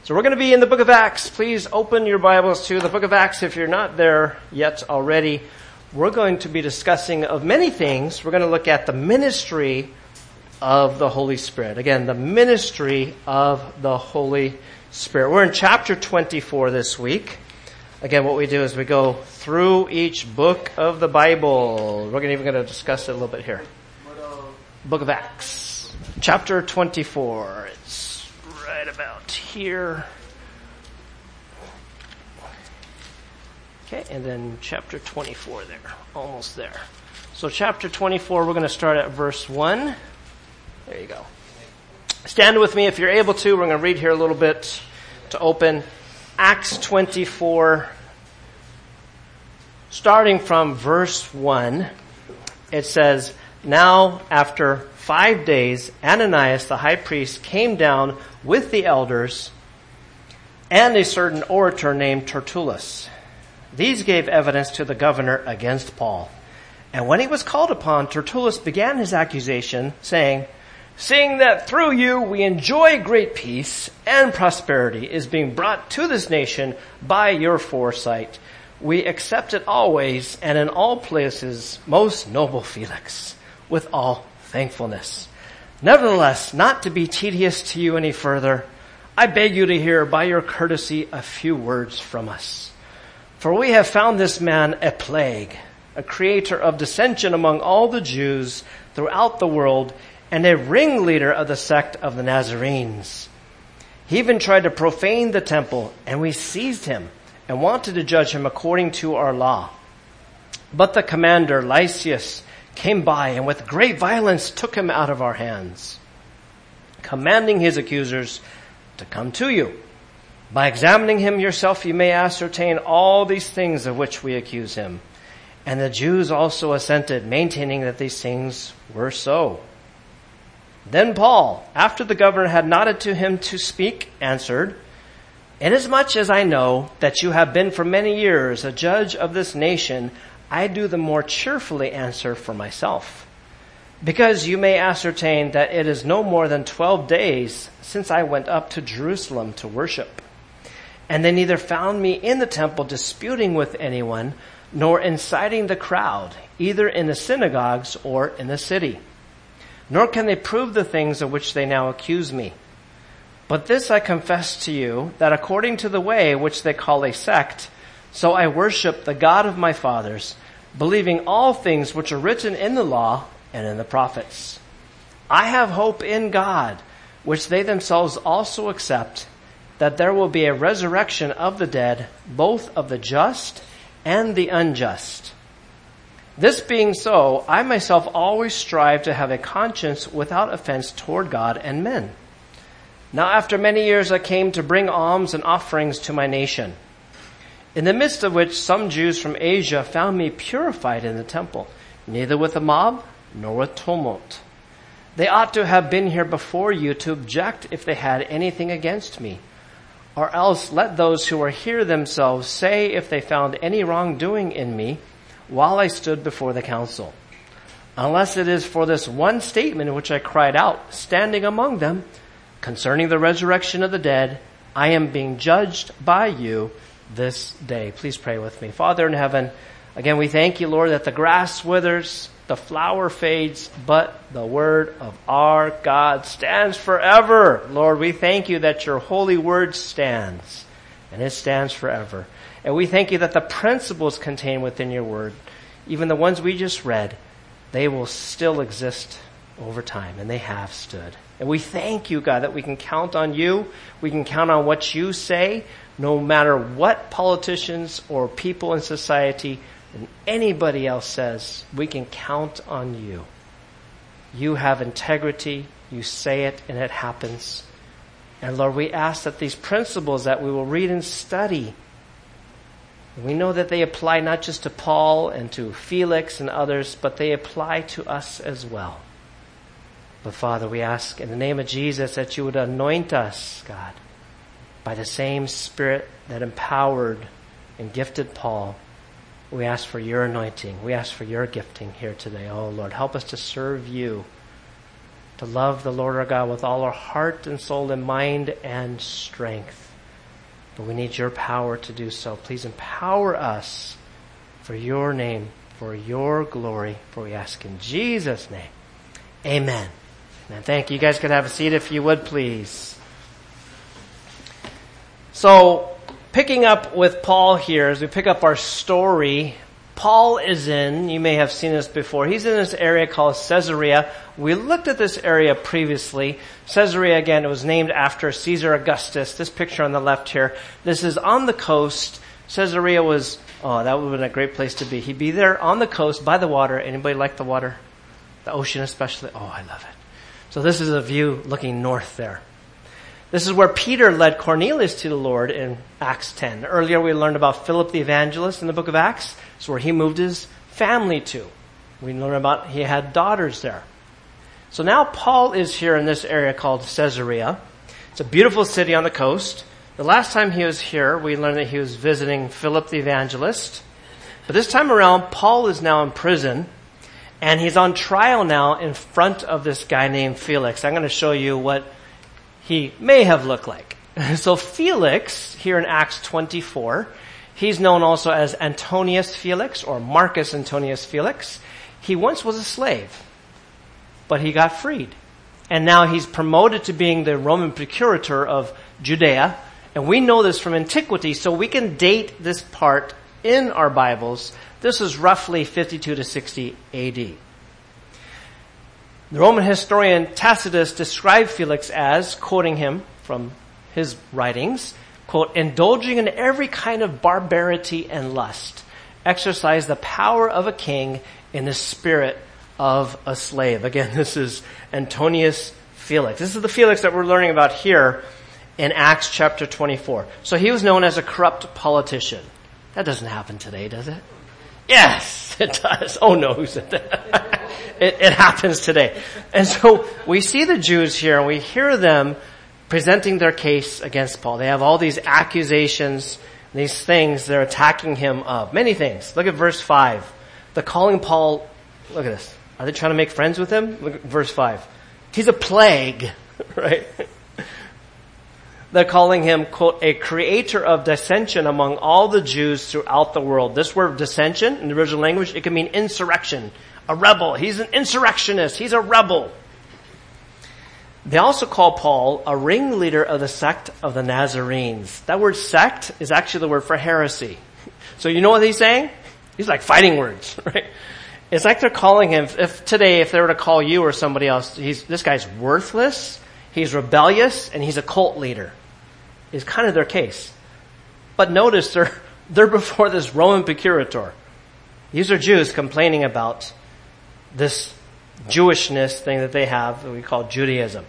So we're going to be in the book of Acts. Please open your Bibles to the book of Acts if you're not there yet already. We're going to be discussing of many things. We're going to look at the ministry of the Holy Spirit. Again, the ministry of the Holy Spirit. We're in chapter 24 this week. Again, what we do is we go through each book of the Bible. We're even going to discuss it a little bit here. Book of Acts, chapter 24. It's right about here. Okay, and then chapter 24 there. Almost there. So chapter 24, we're going to start at verse 1. There you go. Stand with me if you're able to. We're going to read here a little bit to open. Acts 24, starting from verse 1, it says, "Now after 5 days, Ananias the high priest came down with the elders and a certain orator named Tertullus. These gave evidence to the governor against Paul. And when he was called upon, Tertullus began his accusation, saying, 'Seeing that through you we enjoy great peace and prosperity is being brought to this nation by your foresight, we accept it always and in all places, most noble Felix, with all thankfulness. Nevertheless, not to be tedious to you any further, I beg you to hear by your courtesy a few words from us. For we have found this man a plague, a creator of dissension among all the Jews throughout the world, and a ringleader of the sect of the Nazarenes. He even tried to profane the temple, and we seized him and wanted to judge him according to our law. But the commander, Lysias, came by and with great violence took him out of our hands, commanding his accusers to come to you. By examining him yourself, you may ascertain all these things of which we accuse him.' And the Jews also assented, maintaining that these things were so. Then Paul, after the governor had nodded to him to speak, answered, 'Inasmuch as I know that you have been for many years a judge of this nation, I do the more cheerfully answer for myself. Because you may ascertain that it is no more than 12 days since I went up to Jerusalem to worship. And they neither found me in the temple disputing with anyone, nor inciting the crowd, either in the synagogues or in the city. Nor can they prove the things of which they now accuse me. But this I confess to you, that according to the way which they call a sect, so I worship the God of my fathers, believing all things which are written in the law and in the prophets. I have hope in God, which they themselves also accept, that there will be a resurrection of the dead, both of the just and the unjust. This being so, I myself always strive to have a conscience without offense toward God and men. Now after many years I came to bring alms and offerings to my nation, in the midst of which some Jews from Asia found me purified in the temple, neither with a mob nor with tumult. They ought to have been here before you to object if they had anything against me. Or else let those who are here themselves say if they found any wrongdoing in me while I stood before the council. Unless it is for this one statement in which I cried out, standing among them, concerning the resurrection of the dead, I am being judged by you this day." Please pray with me. Father in heaven, again, we thank you, Lord, that the grass withers, the flower fades, but the word of our God stands forever. Lord, we thank you that your holy word stands, and it stands forever. And we thank you that the principles contained within your word, even the ones we just read, they will still exist over time, and they have stood. And we thank you, God, that we can count on you. We can count on what you say, no matter what politicians or people in society and anybody else says. We can count on you. You have integrity. You say it, and it happens. And Lord, we ask that these principles that we will read and study, we know that they apply not just to Paul and to Felix and others, but they apply to us as well. But Father, we ask in the name of Jesus that you would anoint us, God, by the same Spirit that empowered and gifted Paul. We ask for your anointing. We ask for your gifting here today. Oh Lord, help us to serve you, to love the Lord our God with all our heart and soul and mind and strength. but we need your power to do so. Please empower us for your name, for your glory, for we ask in Jesus' name. Amen. And thank you. You guys could have a seat if you would, please. So, picking up with Paul here, as we pick up our story, Paul is you may have seen this before, he's in this area called Caesarea. We looked at this area previously. Caesarea, again, it was named after Caesar Augustus. This picture on the left here, this is on the coast. Caesarea was, that would have been a great place to be. He'd be there on the coast by the water. Anybody like the water? The ocean especially? Oh, I love it. So this is a view looking north there. This is where Peter led Cornelius to the Lord in Acts 10. Earlier we learned about Philip the evangelist in the book of Acts. It's where he moved his family to. We learned about he had daughters there. So now Paul is here in this area called Caesarea. It's a beautiful city on the coast. The last time he was here, we learned that he was visiting Philip the evangelist. But this time around, Paul is now in prison. And he's on trial now in front of this guy named Felix. I'm going to show you what he may have looked like. So Felix, here in Acts 24, he's known also as Antonius Felix or Marcus Antonius Felix. He once was a slave, but he got freed. And now he's promoted to being the Roman procurator of Judea. And we know this from antiquity, so we can date this part in our Bibles. This is roughly 52 to 60 AD. The Roman historian Tacitus described Felix as, quoting him from his writings, quote, indulging in every kind of barbarity and lust, exercise the power of a king in the spirit of a slave. Again, this is Antonius Felix. This is the Felix that we're learning about here in Acts chapter 24. So he was known as a corrupt politician. That doesn't happen today, does it? Yes, it does. Oh no, who said that? It happens today. And so we see the Jews here and we hear them presenting their case against Paul. They have all these accusations, these things they're attacking him of. Many things. Look at verse 5. They're calling Paul, look at this. Are they trying to make friends with him? Look at verse 5. He's a plague, right? They're calling him, quote, a creator of dissension among all the Jews throughout the world. This word dissension in the original language, it can mean insurrection, a rebel. He's an insurrectionist. He's a rebel. They also call Paul a ringleader of the sect of the Nazarenes. That word sect is actually the word for heresy. So you know what he's saying? He's like fighting words, right? It's like they're calling him, if they were to call you or somebody else, this guy's worthless, he's rebellious, and he's a cult leader. Is kind of their case. But notice they're before this Roman procurator. These are Jews complaining about this Jewishness thing that they have that we call Judaism.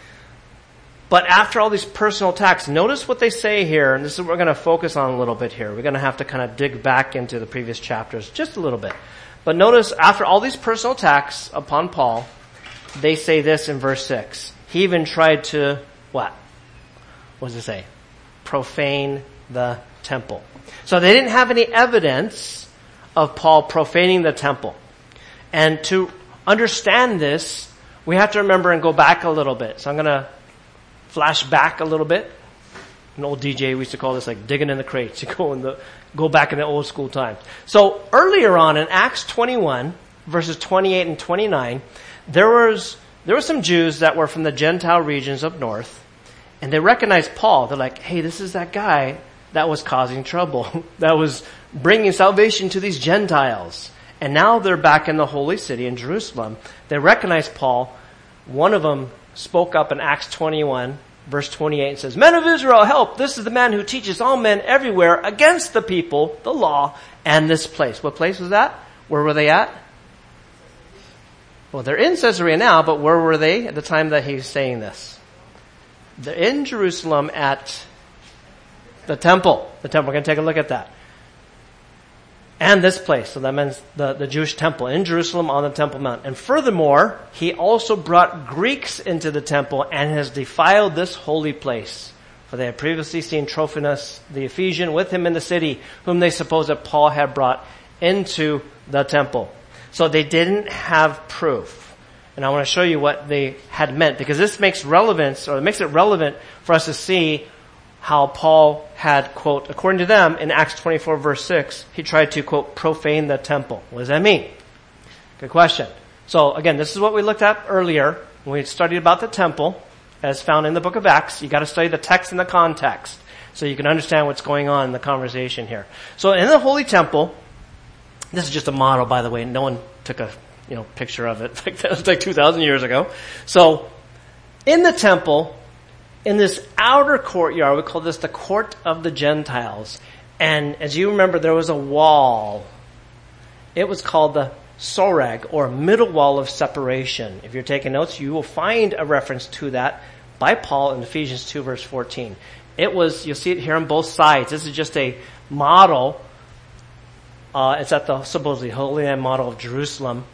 But after all these personal attacks, notice what they say here, and this is what we're going to focus on a little bit here. We're going to have to kind of dig back into the previous chapters just a little bit. But notice, after all these personal attacks upon Paul, they say this in verse 6. He even tried to, what? What does it say? Profane the temple. So they didn't have any evidence of Paul profaning the temple. And to understand this, we have to remember and go back a little bit. So I'm going to flash back a little bit. An old DJ, we used to call this like digging in the crates. You go back in the old school times. So earlier on in Acts 21, verses 28 and 29, there were some Jews that were from the Gentile regions up north. And they recognized Paul. They're like, hey, this is that guy that was causing trouble, that was bringing salvation to these Gentiles. And now they're back in the holy city in Jerusalem. They recognize Paul. One of them spoke up in Acts 21, verse 28, and says, men of Israel, help! This is the man who teaches all men everywhere against the people, the law, and this place. What place was that? Where were they at? Well, they're in Caesarea now, but where were they at the time that he's saying this? They're in Jerusalem at the temple. The temple, we're going to take a look at that. And this place, so that means the Jewish temple in Jerusalem on the Temple Mount. And furthermore, he also brought Greeks into the temple and has defiled this holy place. For they had previously seen Trophimus the Ephesian with him in the city, whom they supposed that Paul had brought into the temple. So they didn't have proof. And I want to show you what they had meant, because this makes it relevant for us to see how Paul had, quote, according to them, in Acts 24 verse 6, he tried to, quote, profane the temple. What does that mean? Good question. So again, this is what we looked at earlier when we studied about the temple as found in the book of Acts. You got to study the text and the context so you can understand what's going on in the conversation here. So in the Holy Temple, this is just a model, by the way. No one took a picture of it. It was like 2,000 years ago. So in the temple, in this outer courtyard, we call this the court of the Gentiles. And as you remember, there was a wall. It was called the soreg, or middle wall of separation. If you're taking notes, you will find a reference to that by Paul in Ephesians 2 verse 14. You'll see it here on both sides. This is just a model. It's at the supposedly Holy Land model of Jerusalem.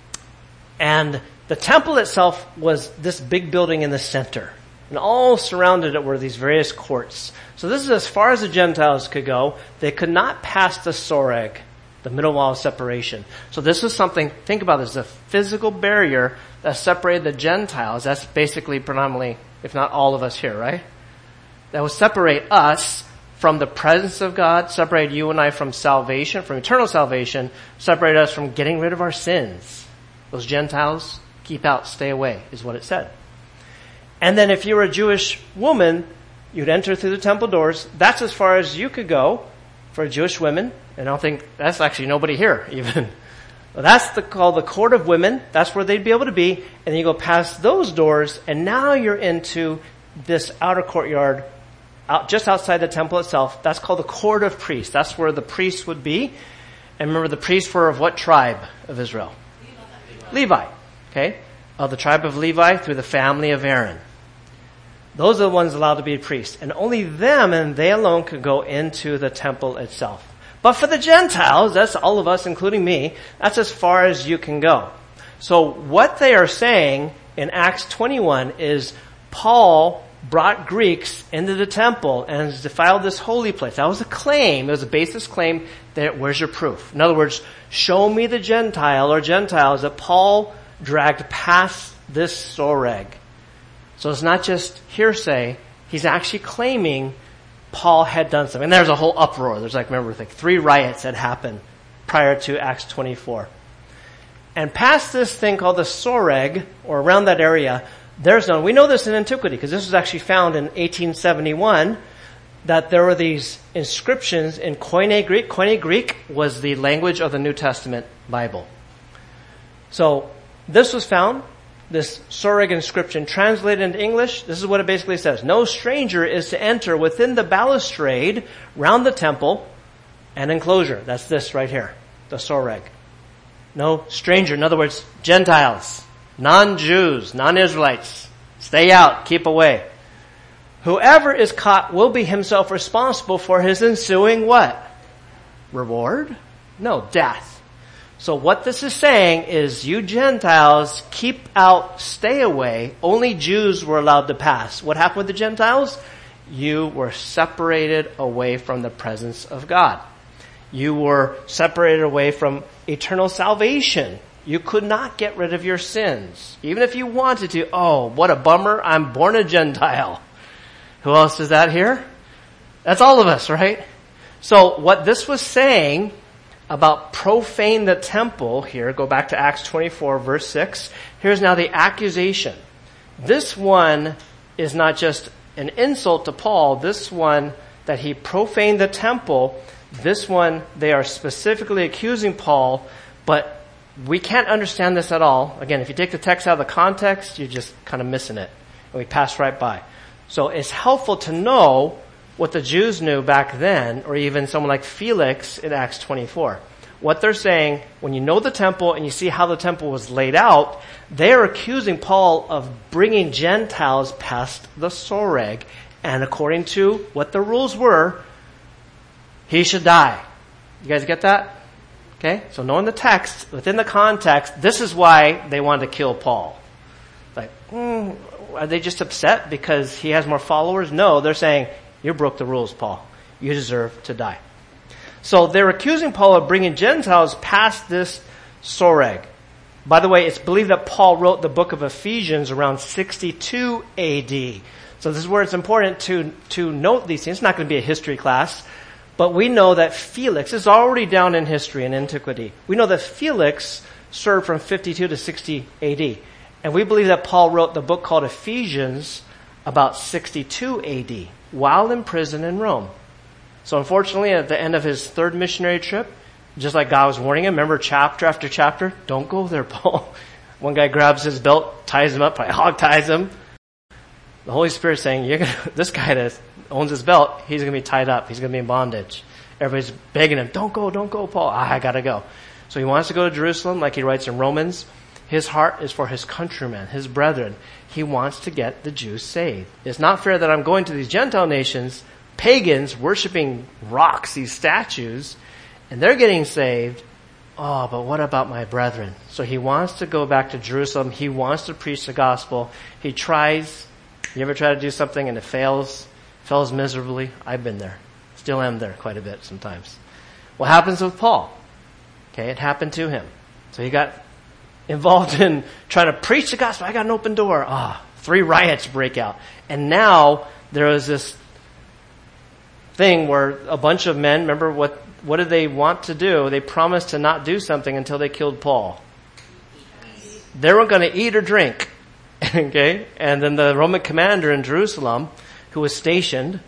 And the temple itself was this big building in the center. And all surrounded it were these various courts. So this is as far as the Gentiles could go. They could not pass the soreg, the middle wall of separation. So this was something, think about this, a physical barrier that separated the Gentiles. That's basically predominantly, if not all of us here, right? That would separate us from the presence of God, separate you and I from salvation, from eternal salvation, separate us from getting rid of our sins. Those Gentiles, keep out, stay away, is what it said. And then if you were a Jewish woman, you'd enter through the temple doors. That's as far as you could go for Jewish women. And I don't think, that's actually nobody here even. Well, that's called the court of women. That's where they'd be able to be. And then you go past those doors, and now you're into this outer courtyard just outside the temple itself. That's called the court of priests. That's where the priests would be. And remember, the priests were of what tribe of Israel? Levi. Okay? Of the tribe of Levi through the family of Aaron. Those are the ones allowed to be priests. And only them and they alone could go into the temple itself. But for the Gentiles, that's all of us, including me, that's as far as you can go. So what they are saying in Acts 21 is Paul brought Greeks into the temple and has defiled this holy place. That was a claim. It was a basis claim that where's your proof? In other words, show me the Gentile or Gentiles that Paul dragged past this soreg. So it's not just hearsay. He's actually claiming Paul had done something. And there's a whole uproar. There's 3 riots that happened prior to Acts 24. And past this thing called the soreg, or around that area, there's none. We know this in antiquity because this was actually found in 1871 that there were these inscriptions in Koine Greek. Koine Greek was the language of the New Testament Bible. So this was found, this soreg inscription translated into English. This is what it basically says. No stranger is to enter within the balustrade round the temple and enclosure. That's this right here, the soreg. No stranger. In other words, Gentiles, non-Jews, non-Israelites. Stay out, keep away. Whoever is caught will be himself responsible for his ensuing what? Reward? No, death. So what this is saying is you Gentiles keep out, stay away. Only Jews were allowed to pass. What happened with the Gentiles? You were separated away from the presence of God. You were separated away from eternal salvation. You could not get rid of your sins. Even if you wanted to. Oh, what a bummer. I'm born a Gentile. Who else is that here? That's all of us, right? So what this was saying about profane the temple here, go back to Acts 24 verse 6. Here's now the accusation. This one is not just an insult to Paul. This one that he profaned the temple, this one they are specifically accusing Paul, but we can't understand this at all. Again, if you take the text out of the context, you're just kind of missing it. And we pass right by. So it's helpful to know what the Jews knew back then, or even someone like Felix in Acts 24. What they're saying, when you know the temple and you see how the temple was laid out, they're accusing Paul of bringing Gentiles past the soreg. And according to what the rules were, he should die. You guys get that? Okay? So knowing the text, within the context, this is why they wanted to kill Paul. Are they just upset because he has more followers? No, they're saying, you broke the rules, Paul. You deserve to die. So they're accusing Paul of bringing Gentiles past this soreg. By the way, it's believed that Paul wrote the book of Ephesians around 62 AD. So this is where it's important to note these things. It's not going to be a history class, but we know that Felix is already down in history and antiquity. We know that Felix served from 52 to 60 AD. And we believe that Paul wrote the book called Ephesians about 62 AD while in prison in Rome. So unfortunately, at the end of his third missionary trip, just like God was warning him, remember chapter after chapter, don't go there, Paul. One guy grabs his belt, ties him up, probably hog ties him. The Holy Spirit's saying, this guy that owns his belt, he's going to be tied up. He's going to be in bondage. Everybody's begging him, don't go, Paul. I got to go. So he wants to go to Jerusalem, like he writes in Romans. His heart is for his countrymen, his brethren. He wants to get the Jews saved. It's not fair that I'm going to these Gentile nations, pagans, worshiping rocks, these statues, and they're getting saved. Oh, but what about my brethren? So he wants to go back to Jerusalem. He wants to preach the gospel. He tries. You ever try to do something and it fails miserably? I've been there. Still am there quite a bit sometimes. What happens with Paul? Okay, it happened to him. So he got involved in trying to preach the gospel. I got an open door. 3 riots break out. And now there was this thing where a bunch of men, remember what did they want to do? They promised to not do something until they killed Paul. They weren't going to eat or drink. Okay? And then the Roman commander in Jerusalem, who was stationed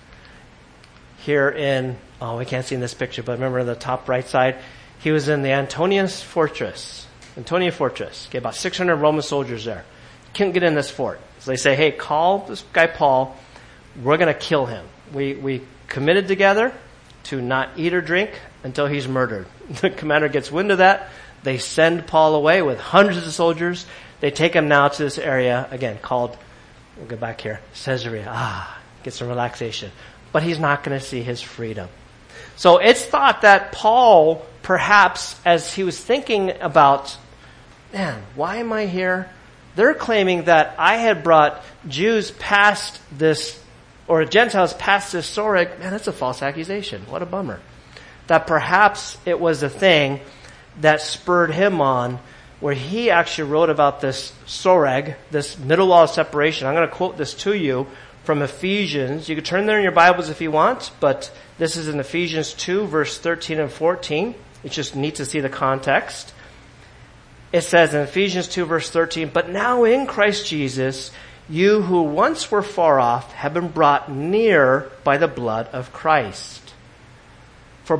here in, we can't see in this picture, but remember the top right side, he was in the Antonia Fortress. Okay, about 600 Roman soldiers there. Couldn't get in this fort. So they say, hey, call this guy Paul. We're going to kill him. We committed together to not eat or drink until he's murdered. The commander gets wind of that. They send Paul away with hundreds of soldiers. They take him now to this area, again, called, we'll go back here, Caesarea. Get some relaxation. But he's not going to see his freedom. So it's thought that Paul, perhaps, as he was thinking about, man, why am I here? They're claiming that I had brought Jews past this, or Gentiles past this Soreg. Man, that's a false accusation. What a bummer. That perhaps it was a thing that spurred him on, where he actually wrote about this Soreg, this middle wall of separation. I'm going to quote this to you from Ephesians. You can turn there in your Bibles if you want, but this is in Ephesians 2, verse 13 and 14. It's just neat to see the context. It says in Ephesians 2, verse 13, but now in Christ Jesus, you who once were far off have been brought near by the blood of Christ. For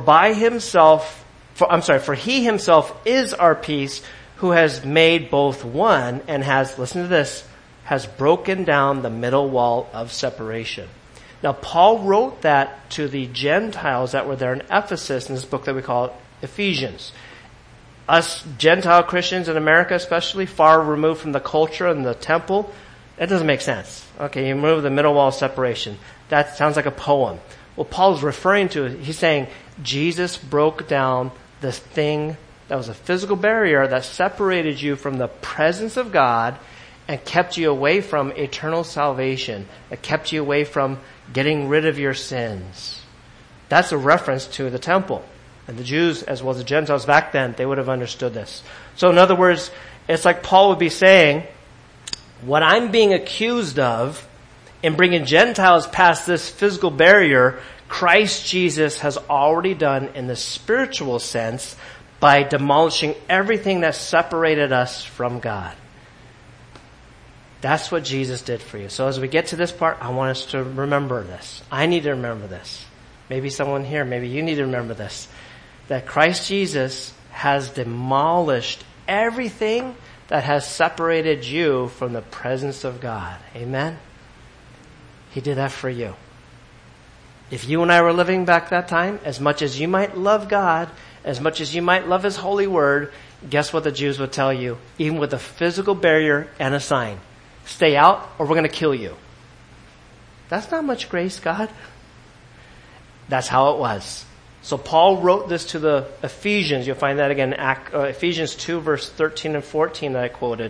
he himself is our peace, who has made both one and has, listen to this, has broken down the middle wall of separation. Now, Paul wrote that to the Gentiles that were there in Ephesus in this book that we call Ephesians. Us Gentile Christians in America especially, far removed from the culture and the temple, that doesn't make sense. Okay, you remove the middle wall of separation. That sounds like a poem. Well, Paul's referring to, he's saying, Jesus broke down this thing that was a physical barrier that separated you from the presence of God and kept you away from eternal salvation. It kept you away from getting rid of your sins. That's a reference to the temple. And the Jews, as well as the Gentiles back then, they would have understood this. So in other words, it's like Paul would be saying, what I'm being accused of in bringing Gentiles past this physical barrier, Christ Jesus has already done in the spiritual sense by demolishing everything that separated us from God. That's what Jesus did for you. So as we get to this part, I want us to remember this. I need to remember this. Maybe someone here, maybe you need to remember this. That Christ Jesus has demolished everything that has separated you from the presence of God. Amen? He did that for you. If you and I were living back that time, as much as you might love God, as much as you might love His holy word, guess what the Jews would tell you? Even with a physical barrier and a sign. Stay out or we're going to kill you. That's not much grace, God. That's how it was. So Paul wrote this to the Ephesians. You'll find that again in Ephesians 2, verse 13 and 14 that I quoted.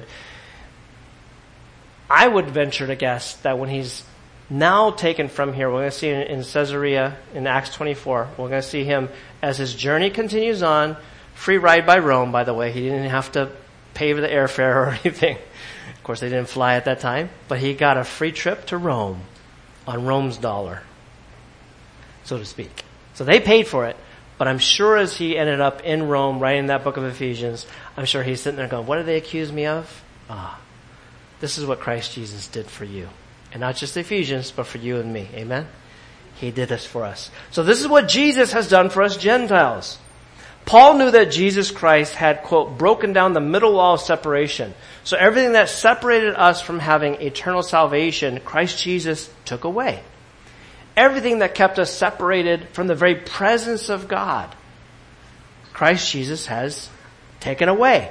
I would venture to guess that when he's now taken from here, we're going to see in Caesarea in Acts 24, we're going to see him as his journey continues on. Free ride by Rome, by the way. He didn't have to pay for the airfare or anything. Of course, they didn't fly at that time, but he got a free trip to Rome on Rome's dollar, so to speak. So they paid for it, but I'm sure as he ended up in Rome writing that book of Ephesians, I'm sure he's sitting there going, what did they accuse me of? This is what Christ Jesus did for you. And not just Ephesians, but for you and me. Amen? He did this for us. So this is what Jesus has done for us Gentiles. Paul knew that Jesus Christ had, quote, broken down the middle wall of separation. So everything that separated us from having eternal salvation, Christ Jesus took away. Everything that kept us separated from the very presence of God, Christ Jesus has taken away.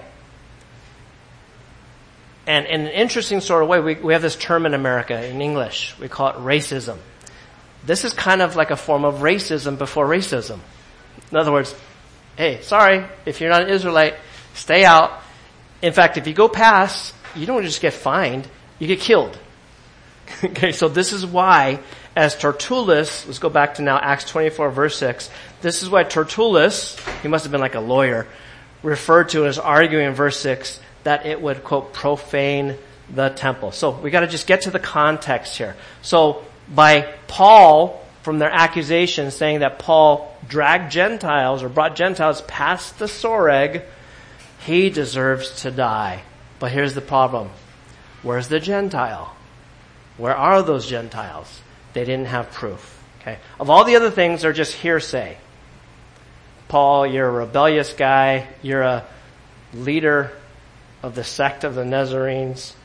And in an interesting sort of way, we have this term in America, in English, we call it racism. This is kind of like a form of racism before racism. In other words, hey, sorry, if you're not an Israelite, stay out. In fact, if you go past, you don't just get fined, you get killed. Okay, so this is why, as Tertullus, let's go back to now Acts 24 verse 6, this is why Tertullus, he must have been like a lawyer, referred to as arguing in verse 6 that it would, quote, profane the temple. So we got to just get to the context here. So by Paul, from their accusations saying that Paul dragged Gentiles or brought Gentiles past the Soreg, he deserves to die. But here's the problem. Where's the Gentile? Where are those Gentiles? They didn't have proof. Okay. Of all the other things, they're just hearsay. Paul, you're a rebellious guy. You're a leader of the sect of the Nazarenes.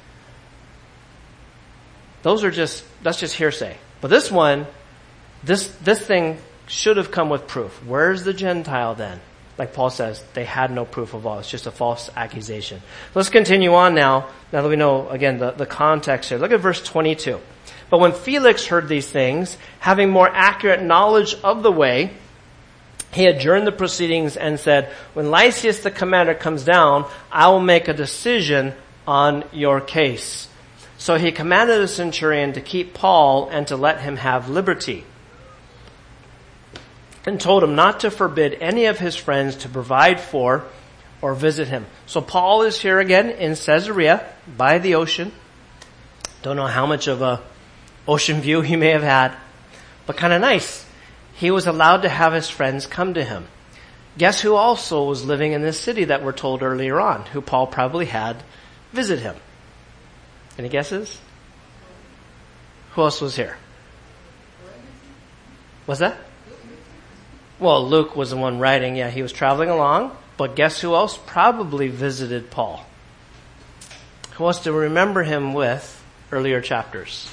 That's just hearsay. But this one, this thing should have come with proof. Where's the Gentile then? Like Paul says, they had no proof of all. It's just a false accusation. Let's continue on now that we know, again, the context here. Look at verse 22. But when Felix heard these things, having more accurate knowledge of the way, he adjourned the proceedings and said, when Lysias the commander comes down, I will make a decision on your case. So he commanded the centurion to keep Paul and to let him have liberty, and told him not to forbid any of his friends to provide for or visit him. So Paul is here again in Caesarea by the ocean. Don't know how much of a ocean view he may have had, but kind of nice. He was allowed to have his friends come to him. Guess who also was living in this city that we're told earlier on, who Paul probably had visit him? Any guesses? Who else was here? What's that? Well, Luke was the one writing. Yeah, he was traveling along. But guess who else probably visited Paul? Who else do we remember him with earlier chapters?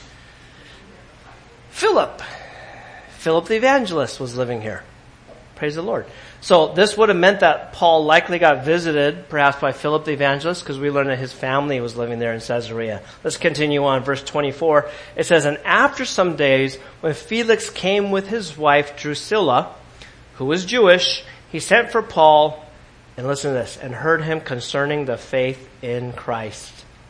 Philip. Philip the evangelist was living here. Praise the Lord. So this would have meant that Paul likely got visited perhaps by Philip the evangelist, because we learned that his family was living there in Caesarea. Let's continue on. Verse 24. It says, and after some days, when Felix came with his wife Drusilla, who was Jewish, he sent for Paul, and listen to this, and heard him concerning the faith in Christ.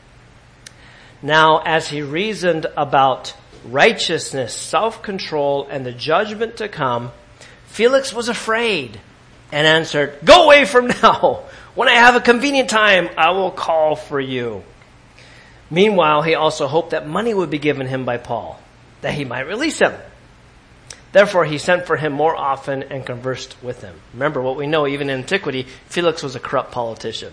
Now, as he reasoned about righteousness, self-control, and the judgment to come, Felix was afraid and answered, go away from now. When I have a convenient time, I will call for you. Meanwhile, he also hoped that money would be given him by Paul, that he might release him. Therefore, he sent for him more often and conversed with him. Remember what we know, even in antiquity, Felix was a corrupt politician.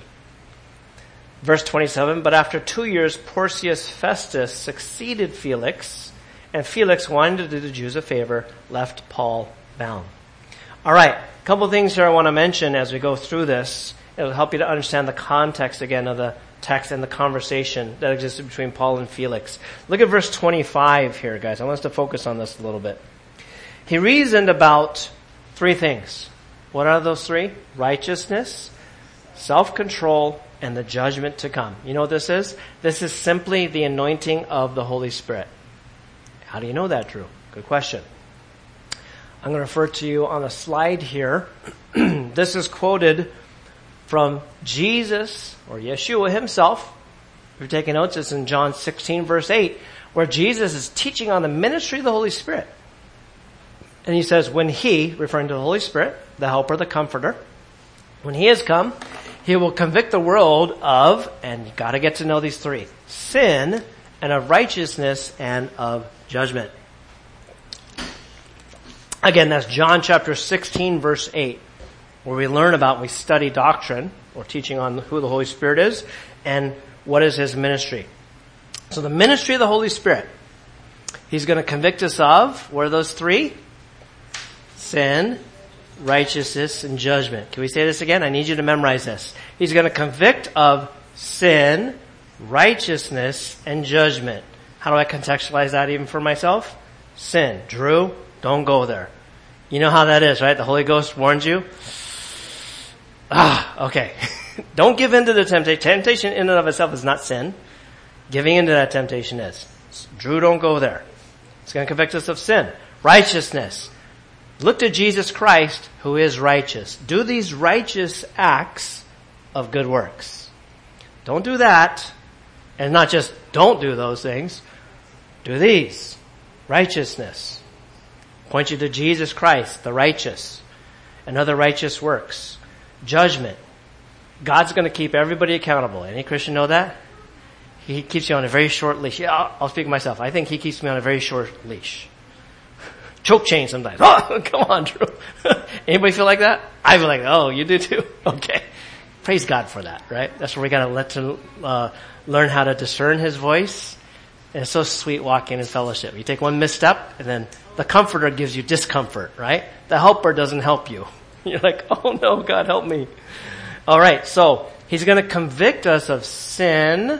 Verse 27, but after 2 years, Porcius Festus succeeded Felix, and Felix, wanting to do the Jews a favor, left Paul bound. All right, a couple things here I want to mention as we go through this. It'll help you to understand the context again of the text and the conversation that existed between Paul and Felix. Look at verse 25 here, guys. I want us to focus on this a little bit. He reasoned about 3 things. What are those 3? Righteousness, self-control, and the judgment to come. You know what this is? This is simply the anointing of the Holy Spirit. How do you know that, Drew? Good question. I'm going to refer to you on a slide here. This is quoted from Jesus, or Yeshua himself. If you're taking notes, it's in John 16, verse 8, where Jesus is teaching on the ministry of the Holy Spirit. And he says, when he, referring to the Holy Spirit, the helper, the comforter, when he has come, He will convict the world of, and you gotta get to know these three, sin, and of righteousness, and of judgment. Again, that's John chapter 16, verse 8, where we learn about, we study doctrine, or teaching on who the Holy Spirit is, and what is His ministry. So the ministry of the Holy Spirit, He's going to convict us of, what are those three? Sin, righteousness, and judgment. Can we say this again? I need you to memorize this. He's going to convict of sin, righteousness, and judgment. How do I contextualize that even for myself? Sin. Drew, don't go there. You know how that is, right? The Holy Ghost warns you. Okay. Don't give in to the temptation. Temptation in and of itself is not sin. Giving into that temptation is. Drew, don't go there. It's going to convict us of sin. Righteousness. Look to Jesus Christ, who is righteous. Do these righteous acts of good works. Don't do that. And not just don't do those things. Do these. Righteousness. Point you to Jesus Christ, the righteous. And other righteous works. Judgment. God's going to keep everybody accountable. Any Christian know that? He keeps you on a very short leash. Yeah, I'll speak myself. I think He keeps me on a very short leash. Choke chain sometimes. Oh, come on, Drew. Anybody feel like that? I feel like, oh, you do too? Okay. Praise God for that, right? That's where we gotta learn how to discern His voice. And it's so sweet walking in fellowship. You take one misstep, and then the Comforter gives you discomfort, right? The Helper doesn't help you. You're like, oh no, God help me. Alright, so He's gonna convict us of sin,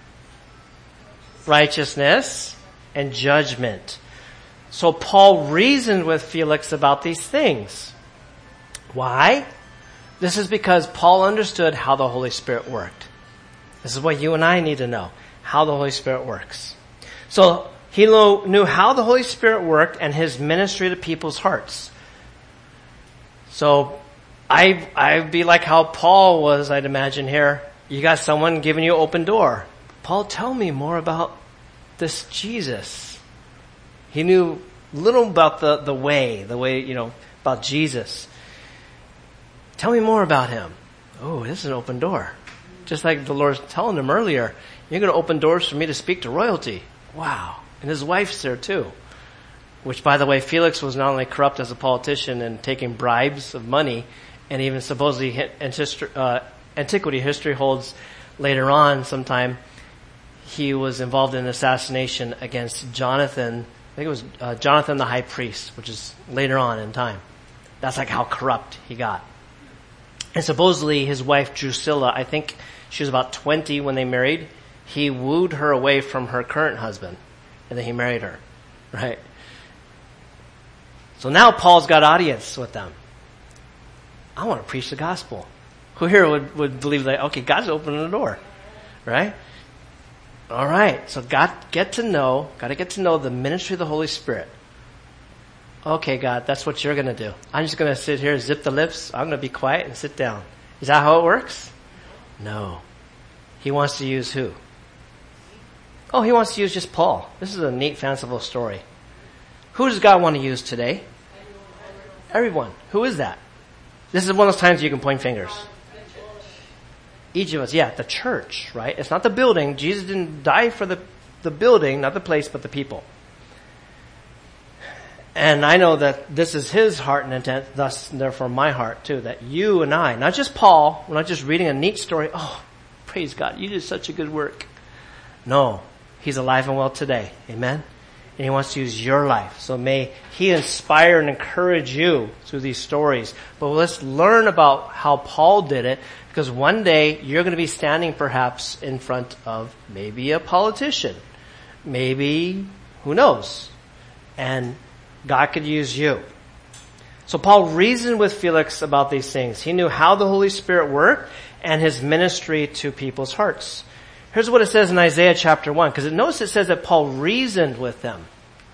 righteousness, and judgment. So Paul reasoned with Felix about these things. Why? This is because Paul understood how the Holy Spirit worked. This is what you and I need to know, how the Holy Spirit works. So he knew how the Holy Spirit worked and His ministry to people's hearts. So I'd be like how Paul was, I'd imagine here. You got someone giving you an open door. Paul, tell me more about this Jesus. He knew little about the way, about Jesus. Tell me more about Him. Oh, this is an open door. Just like the Lord's telling him earlier, you're going to open doors for me to speak to royalty. Wow. And his wife's there too. Which, by the way, Felix was not only corrupt as a politician and taking bribes of money, and even supposedly antiquity history holds later on sometime, he was involved in an assassination against Jonathan. I think it was Jonathan the high priest, which is later on in time. That's like how corrupt he got. And supposedly his wife Drusilla, I think she was about 20 when they married. He wooed her away from her current husband, and then he married her, right? So now Paul's got audience with them. I want to preach the gospel. Who here would believe that, okay, God's opening the door, right? All right, so gotta get to know the ministry of the Holy Spirit. Okay, God, that's what you're going to do. I'm just going to sit here, zip the lips. I'm going to be quiet and sit down. Is that how it works? No. He wants to use who? Oh, He wants to use just Paul. This is a neat, fanciful story. Who does God want to use today? Everyone. Who is that? This is one of those times you can point fingers. Each of us, yeah, the church, right? It's not the building. Jesus didn't die for the building, not the place, but the people. And I know that this is His heart and intent, thus, therefore, my heart too, that you and I, not just Paul, we're not just reading a neat story, oh, praise God, you did such a good work. No, He's alive and well today. Amen? And He wants to use your life. So may He inspire and encourage you through these stories. But let's learn about how Paul did it, because one day you're going to be standing perhaps in front of maybe a politician. Maybe, who knows? And God could use you. So Paul reasoned with Felix about these things. He knew how the Holy Spirit worked and His ministry to people's hearts. Here's what it says in Isaiah chapter 1, because notice it says that Paul reasoned with them.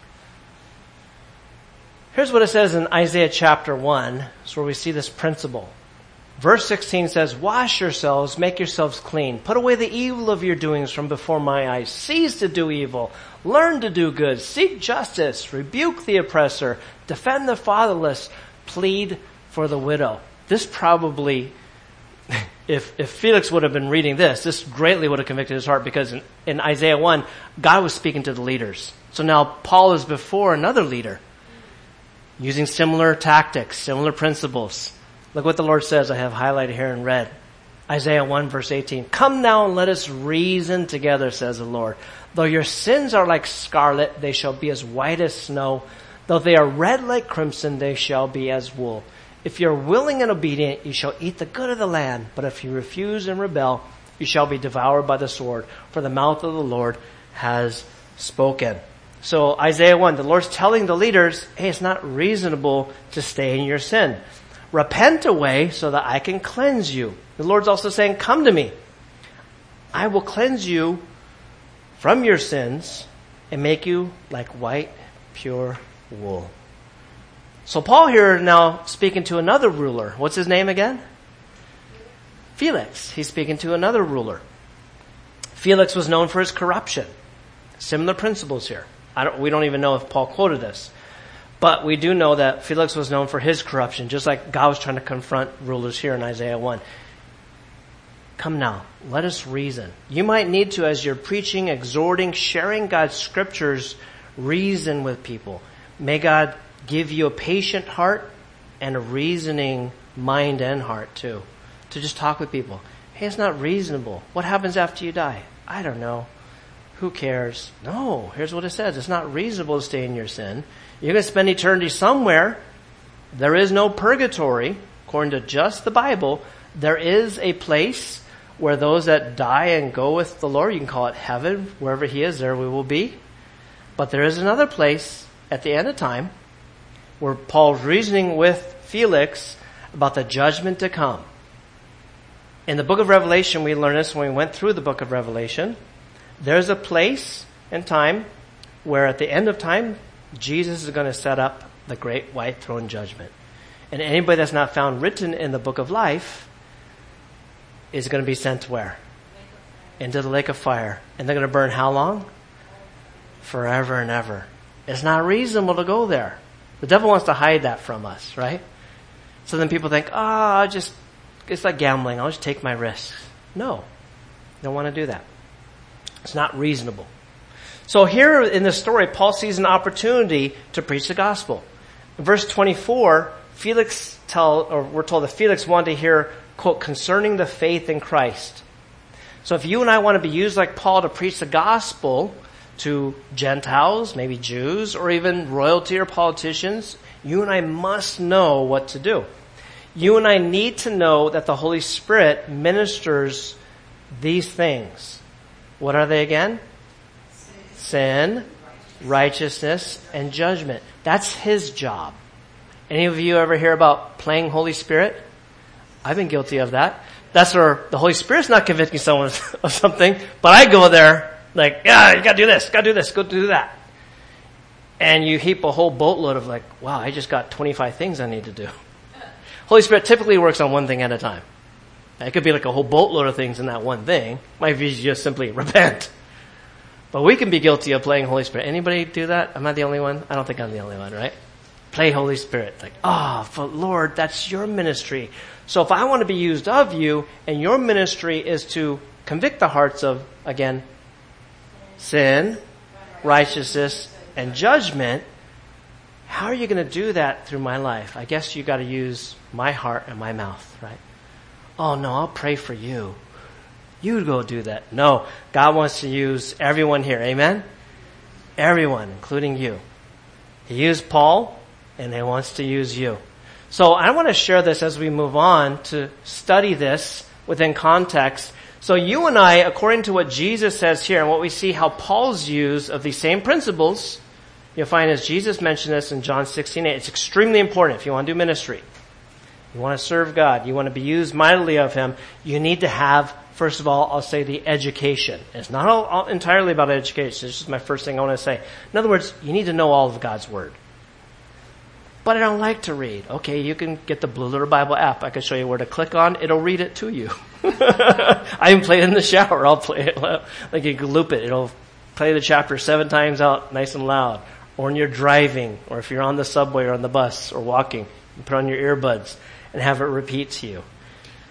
Here's what it says in Isaiah chapter 1. It's where we see this principle. Verse 16 says, wash yourselves, make yourselves clean. Put away the evil of your doings from before my eyes. Cease to do evil. Learn to do good. Seek justice. Rebuke the oppressor. Defend the fatherless. Plead for the widow. This probably, if Felix would have been reading this greatly would have convicted his heart, because in Isaiah 1, God was speaking to the leaders. So now Paul is before another leader, using similar tactics, similar principles. Look what the Lord says. I have highlighted here in red. Isaiah 1 verse 18. Come now and let us reason together, says the Lord. Though your sins are like scarlet, they shall be as white as snow. Though they are red like crimson, they shall be as wool. If you are willing and obedient, you shall eat the good of the land. But if you refuse and rebel, you shall be devoured by the sword. For the mouth of the Lord has spoken. So Isaiah 1, the Lord's telling the leaders, hey, it's not reasonable to stay in your sin. Repent away so that I can cleanse you. The Lord's also saying, come to me. I will cleanse you from your sins and make you like white, pure wool. So Paul here now speaking to another ruler. What's his name again? Felix. He's speaking to another ruler. Felix was known for his corruption. Similar principles here. We don't even know if Paul quoted this. But we do know that Felix was known for his corruption, just like God was trying to confront rulers here in Isaiah 1. Come now, let us reason. You might need to, as you're preaching, exhorting, sharing God's scriptures, reason with people. May God give you a patient heart and a reasoning mind and heart too, to just talk with people. Hey, it's not reasonable. What happens after you die? I don't know. Who cares? No, here's what it says. It's not reasonable to stay in your sin. You're going to spend eternity somewhere. There is no purgatory, according to just the Bible. There is a place where those that die and go with the Lord, you can call it heaven, wherever He is, there we will be. But there is another place at the end of time where Paul's reasoning with Felix about the judgment to come. In the book of Revelation, we learned this when we went through the book of Revelation. There's a place and time where at the end of time, Jesus is going to set up the great white throne judgment. And anybody that's not found written in the book of life is going to be sent where? Into the lake of fire. And they're going to burn how long? Forever and ever. It's not reasonable to go there. The devil wants to hide that from us, right? So then people think, it's like gambling. I'll just take my risks. No. Don't want to do that. It's not reasonable. So here in this story, Paul sees an opportunity to preach the gospel. In verse 24, we're told that Felix wanted to hear, quote, concerning the faith in Christ. So if you and I want to be used like Paul to preach the gospel to Gentiles, maybe Jews, or even royalty or politicians, you and I must know what to do. You and I need to know that the Holy Spirit ministers these things. What are they again? Sin, righteousness, and judgment. That's His job. Any of you ever hear about playing Holy Spirit? I've been guilty of that. That's where the Holy Spirit's not convicting someone of something, but I go there like, yeah, you gotta do this, go do that. And you heap a whole boatload of like, wow, I just got 25 things I need to do. Holy Spirit typically works on one thing at a time. It could be like a whole boatload of things in that one thing. Might be just simply repent. But we can be guilty of playing Holy Spirit. Anybody do that? Am I the only one? I don't think I'm the only one, right? Play Holy Spirit. Like, but Lord, that's your ministry. So if I want to be used of you, and your ministry is to convict the hearts of, again, sin, righteousness, and judgment, how are you going to do that through my life? I guess you got to use my heart and my mouth, right? Oh no, I'll pray for you. You go do that. No, God wants to use everyone here. Amen? Everyone, including you. He used Paul, and He wants to use you. So I want to share this as we move on to study this within context. So you and I, according to what Jesus says here, and what we see how Paul's use of these same principles, you'll find as Jesus mentioned this in John 16:8, it's extremely important if you want to do ministry. You want to serve God. You want to be used mightily of Him. You need to have, first of all, I'll say the education. It's not all entirely about education. It's just my first thing I want to say. In other words, you need to know all of God's Word. But I don't like to read. Okay, you can get the Blue Letter Bible app. I can show you where to click on. It'll read it to you. I even play it in the shower. I'll play it. Like you can loop it. It'll play the chapter 7 times out nice and loud. Or when you're driving, or if you're on the subway or on the bus or walking, you put on your earbuds and have it repeat to you.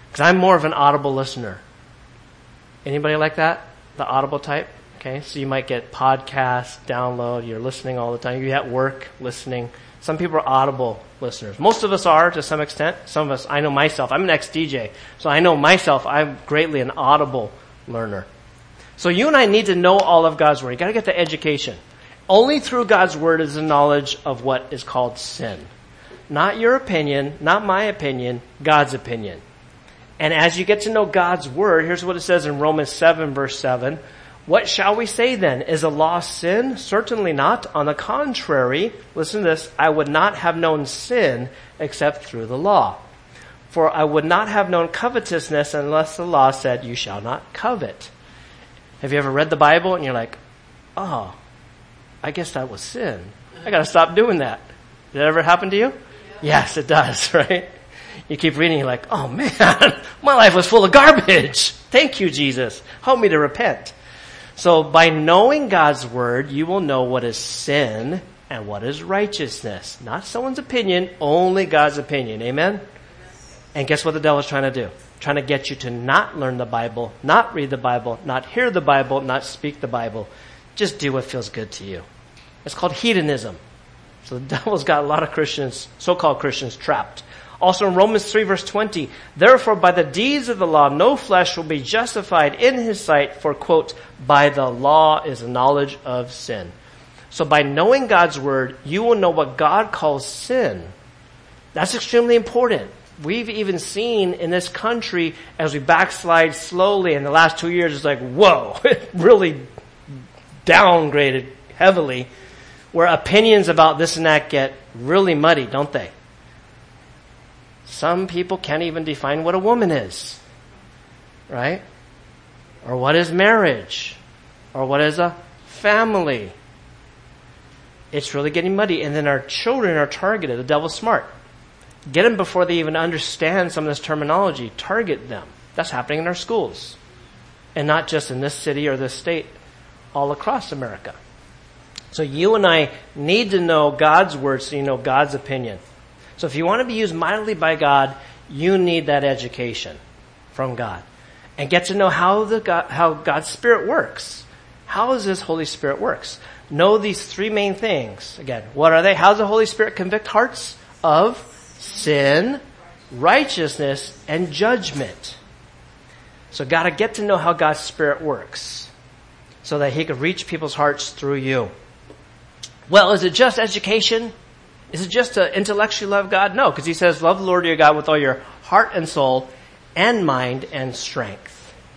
Because I'm more of an audible listener. Anybody like that? The audible type? Okay, so you might get podcasts, download, you're listening all the time. You're at work listening. Some people are audible listeners. Most of us are to some extent. Some of us, I know myself, I'm an ex-DJ, so I know myself, I'm greatly an audible learner. So you and I need to know all of God's Word. You gotta get the education. Only through God's Word is the knowledge of what is called sin. Not your opinion, not my opinion, God's opinion. And as you get to know God's Word, here's what it says in Romans 7 verse 7. What shall we say then? Is the law sin? Certainly not. On the contrary, listen to this, I would not have known sin except through the law. For I would not have known covetousness unless the law said, you shall not covet. Have you ever read the Bible and you're like, oh, I guess that was sin. I gotta stop doing that. Did that ever happen to you? Yes, it does, right? You keep reading, you're like, oh man, my life was full of garbage. Thank you, Jesus. Help me to repent. So by knowing God's Word, you will know what is sin and what is righteousness. Not someone's opinion, only God's opinion. Amen? And guess what the devil's trying to do? Trying to get you to not learn the Bible, not read the Bible, not hear the Bible, not speak the Bible. Just do what feels good to you. It's called hedonism. So the devil's got a lot of Christians, so-called Christians, trapped. Also in Romans 3 verse 20, therefore by the deeds of the law no flesh will be justified in his sight, for, quote, by the law is the knowledge of sin. So by knowing God's Word, you will know what God calls sin. That's extremely important. We've even seen in this country, as we backslide slowly in the last 2 years, it's like, whoa, it really downgraded heavily, where opinions about this and that get really muddy, don't they? Some people can't even define what a woman is, right? Or what is marriage? Or what is a family? It's really getting muddy. And then our children are targeted. The devil's smart. Get them before they even understand some of this terminology. Target them. That's happening in our schools. And not just in this city or this state, all across America. So you and I need to know God's Word so you know God's opinion. So if you want to be used mightily by God, you need that education from God. And get to know how God's Spirit works. How does His Holy Spirit works? Know these three main things. Again, what are they? How does the Holy Spirit convict hearts of sin, righteousness, and judgment? So got to get to know how God's Spirit works so that He could reach people's hearts through you. Well, is it just education? Is it just to intellectually love God? No, because He says, love the Lord your God with all your heart and soul and mind and strength.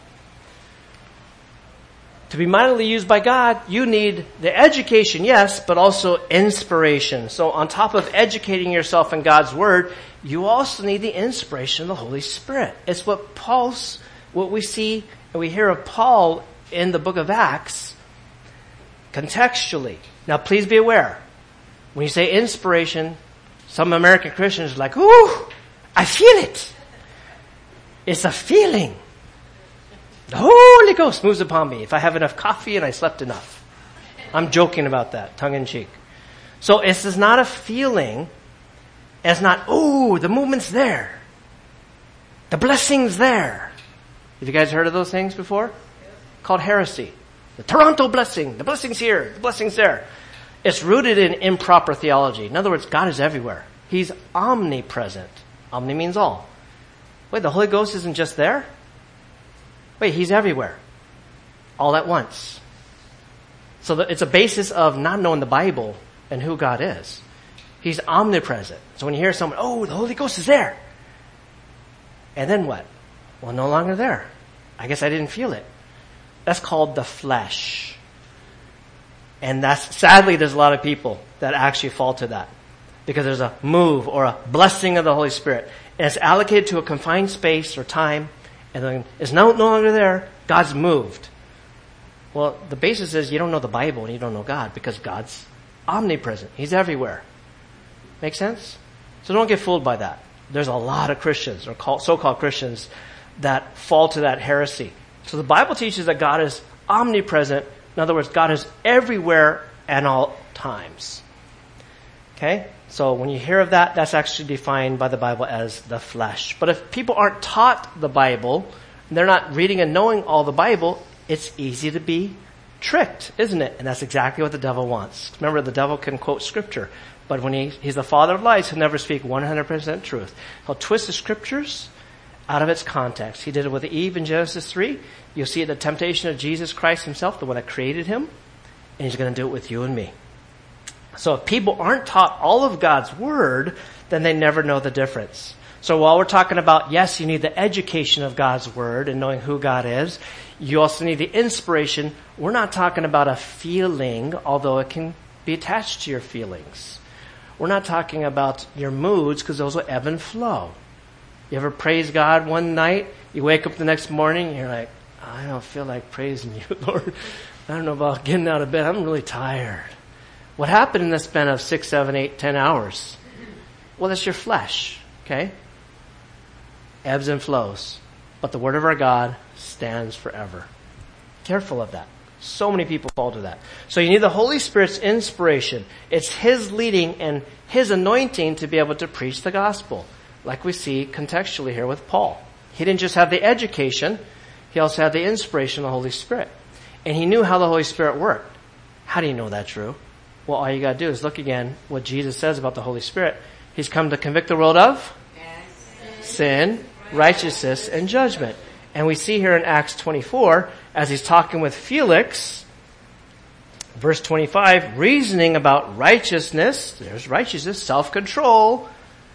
To be mightily used by God, you need the education, yes, but also inspiration. So on top of educating yourself in God's Word, you also need the inspiration of the Holy Spirit. It's what we see and we hear of Paul in the book of Acts contextually. Now please be aware. When you say inspiration, some American Christians are like, ooh, I feel it. It's a feeling. The Holy Ghost moves upon me if I have enough coffee and I slept enough. I'm joking about that, tongue in cheek. So this is not a feeling. It's not, ooh, the movement's there. The blessing's there. Have you guys heard of those things before? Called heresy. The Toronto blessing. The blessing's here. The blessing's there. It's rooted in improper theology. In other words, God is everywhere. He's omnipresent. Omni means all. Wait, the Holy Ghost isn't just there? Wait, He's everywhere. All at once. So it's a basis of not knowing the Bible and who God is. He's omnipresent. So when you hear someone, oh, the Holy Ghost is there. And then what? Well, no longer there. I guess I didn't feel it. That's called the flesh. And sadly, there's a lot of people that actually fall to that. Because there's a move or a blessing of the Holy Spirit. And it's allocated to a confined space or time. And then it's no longer there. God's moved. Well, the basis is you don't know the Bible and you don't know God because God's omnipresent. He's everywhere. Make sense? So don't get fooled by that. There's a lot of Christians or so-called Christians that fall to that heresy. So the Bible teaches that God is omnipresent. In other words, God is everywhere at all times. Okay? So when you hear of that, that's actually defined by the Bible as the flesh. But if people aren't taught the Bible, they're not reading and knowing all the Bible, it's easy to be tricked, isn't it? And that's exactly what the devil wants. Remember, the devil can quote scripture, but when he's the father of lies, he'll never speak 100% truth. He'll twist the scriptures out of its context. He did it with Eve in Genesis 3. You'll see the temptation of Jesus Christ himself, the one that created him, and he's going to do it with you and me. So if people aren't taught all of God's word, then they never know the difference. So while we're talking about, yes, you need the education of God's word and knowing who God is, you also need the inspiration. We're not talking about a feeling, although it can be attached to your feelings. We're not talking about your moods, because those will ebb and flow. You ever praise God one night, you wake up the next morning, and you're like, I don't feel like praising you, Lord. I don't know about getting out of bed. I'm really tired. What happened in the span of 6, 7, 8, 10 hours? Well, that's your flesh, okay? Ebbs and flows. But the word of our God stands forever. Careful of that. So many people fall to that. So you need the Holy Spirit's inspiration. It's His leading and His anointing to be able to preach the gospel, like we see contextually here with Paul. He didn't just have the education, he also had the inspiration of the Holy Spirit. And he knew how the Holy Spirit worked. How do you know that's true? Well, all you got to do is look again what Jesus says about the Holy Spirit. He's come to convict the world of sin, righteousness, and judgment. And we see here in Acts 24, as he's talking with Felix, verse 25, reasoning about righteousness. There's righteousness, self-control.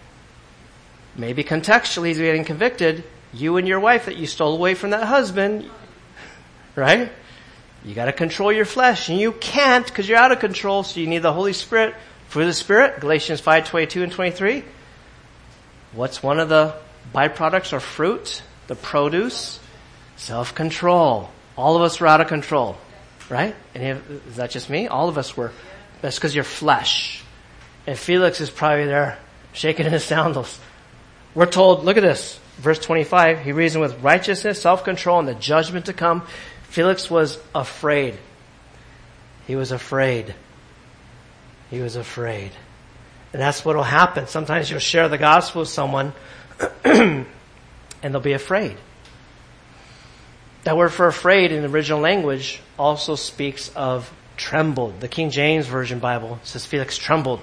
Maybe contextually he's getting convicted. You and your wife that you stole away from that husband, right? You got to control your flesh, and you can't because you're out of control. So you need the Holy Spirit. Fruit of the Spirit, Galatians 5:22 and 23. What's one of the byproducts or fruit? The produce? Self-control. All of us were out of control, right? Is that just me? All of us were. That's because you're flesh. And Felix is probably there shaking in his sandals. We're told, look at this, verse 25, he reasoned with righteousness, self-control, and the judgment to come. Felix was afraid. He was afraid. He was afraid. And that's what will happen. Sometimes you'll share the gospel with someone and they'll be afraid. That word for afraid in the original language also speaks of trembled. The King James Version Bible says Felix trembled.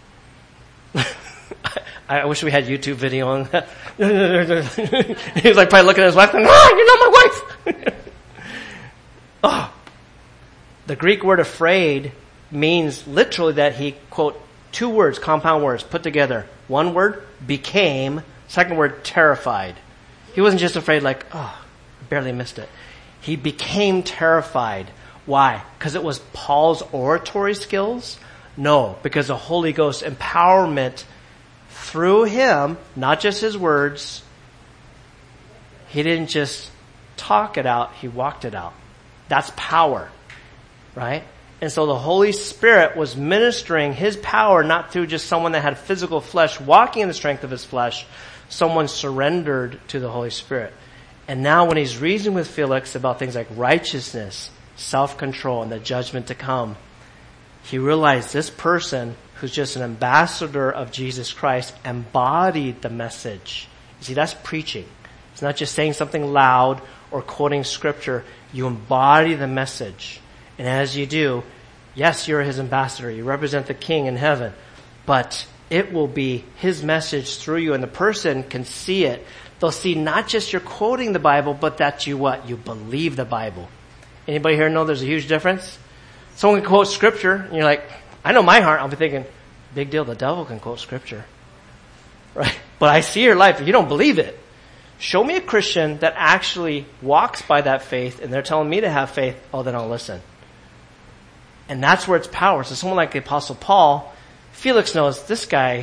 I wish we had YouTube video on that. He was like probably looking at his wife going, you're not my wife. Oh. The Greek word afraid means literally that he, quote, two words, compound words, put together. One word, became. Second word, terrified. He wasn't just afraid like, barely missed it. He became terrified. Why? Because it was Paul's oratory skills? No, because the Holy Ghost empowerment through him, not just his words. He didn't just talk it out, he walked it out. That's power, right? And so the Holy Spirit was ministering his power not through just someone that had physical flesh walking in the strength of his flesh. Someone surrendered to the Holy Spirit. And now when he's reasoning with Felix about things like righteousness, self-control, and the judgment to come, he realized this person who's just an ambassador of Jesus Christ embodied the message. You see, that's preaching. It's not just saying something loud or quoting scripture. You embody the message. And as you do, yes, you're his ambassador. You represent the King in heaven. But it will be his message through you, and the person can see it. They'll see not just you're quoting the Bible, but that you what? You believe the Bible. Anybody here know there's a huge difference? Someone can quote scripture, and you're like, I know my heart. I'll be thinking, big deal, the devil can quote scripture. Right? But I see your life. You don't believe it. Show me a Christian that actually walks by that faith, and they're telling me to have faith. Oh, then I'll listen. And that's where it's power. So someone like the Apostle Paul, Felix knows this guy,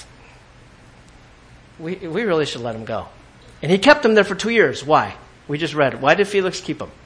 we really should let him go. And he kept him there for 2 years. Why? We just read it. Why did Felix keep him?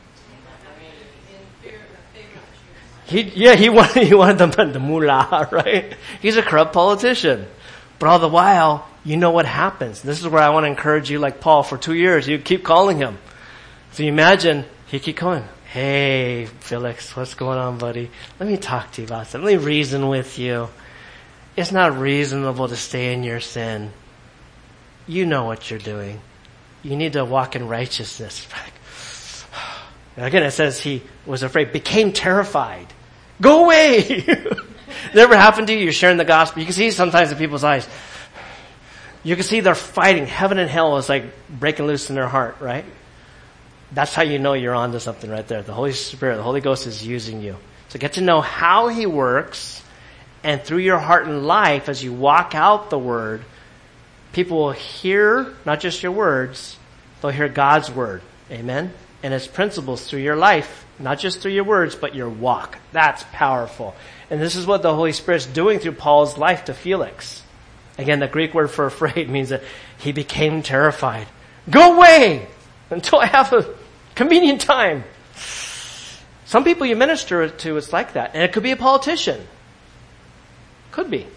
He wanted the mullah, right? He's a corrupt politician. But all the while, you know what happens. This is where I want to encourage you, like Paul, for 2 years, you keep calling him. So you imagine, he keep going, hey, Felix, what's going on, buddy? Let me talk to you about something. Let me reason with you. It's not reasonable to stay in your sin. You know what you're doing. You need to walk in righteousness. And again, it says he was afraid, became terrified. Go away! Never happened to you? You're sharing the gospel. You can see sometimes in people's eyes. You can see they're fighting. Heaven and hell is like breaking loose in their heart, right? That's how you know you're onto something right there. The Holy Spirit, the Holy Ghost is using you. So get to know how he works, and through your heart and life, as you walk out the word, people will hear not just your words, they'll hear God's word. Amen? And its principles through your life, not just through your words, but your walk. That's powerful. And this is what the Holy Spirit's doing through Paul's life to Felix. Again, the Greek word for afraid means that he became terrified. Go away until I have a convenient time. Some people you minister to, it's like that. And it could be a politician. Could be.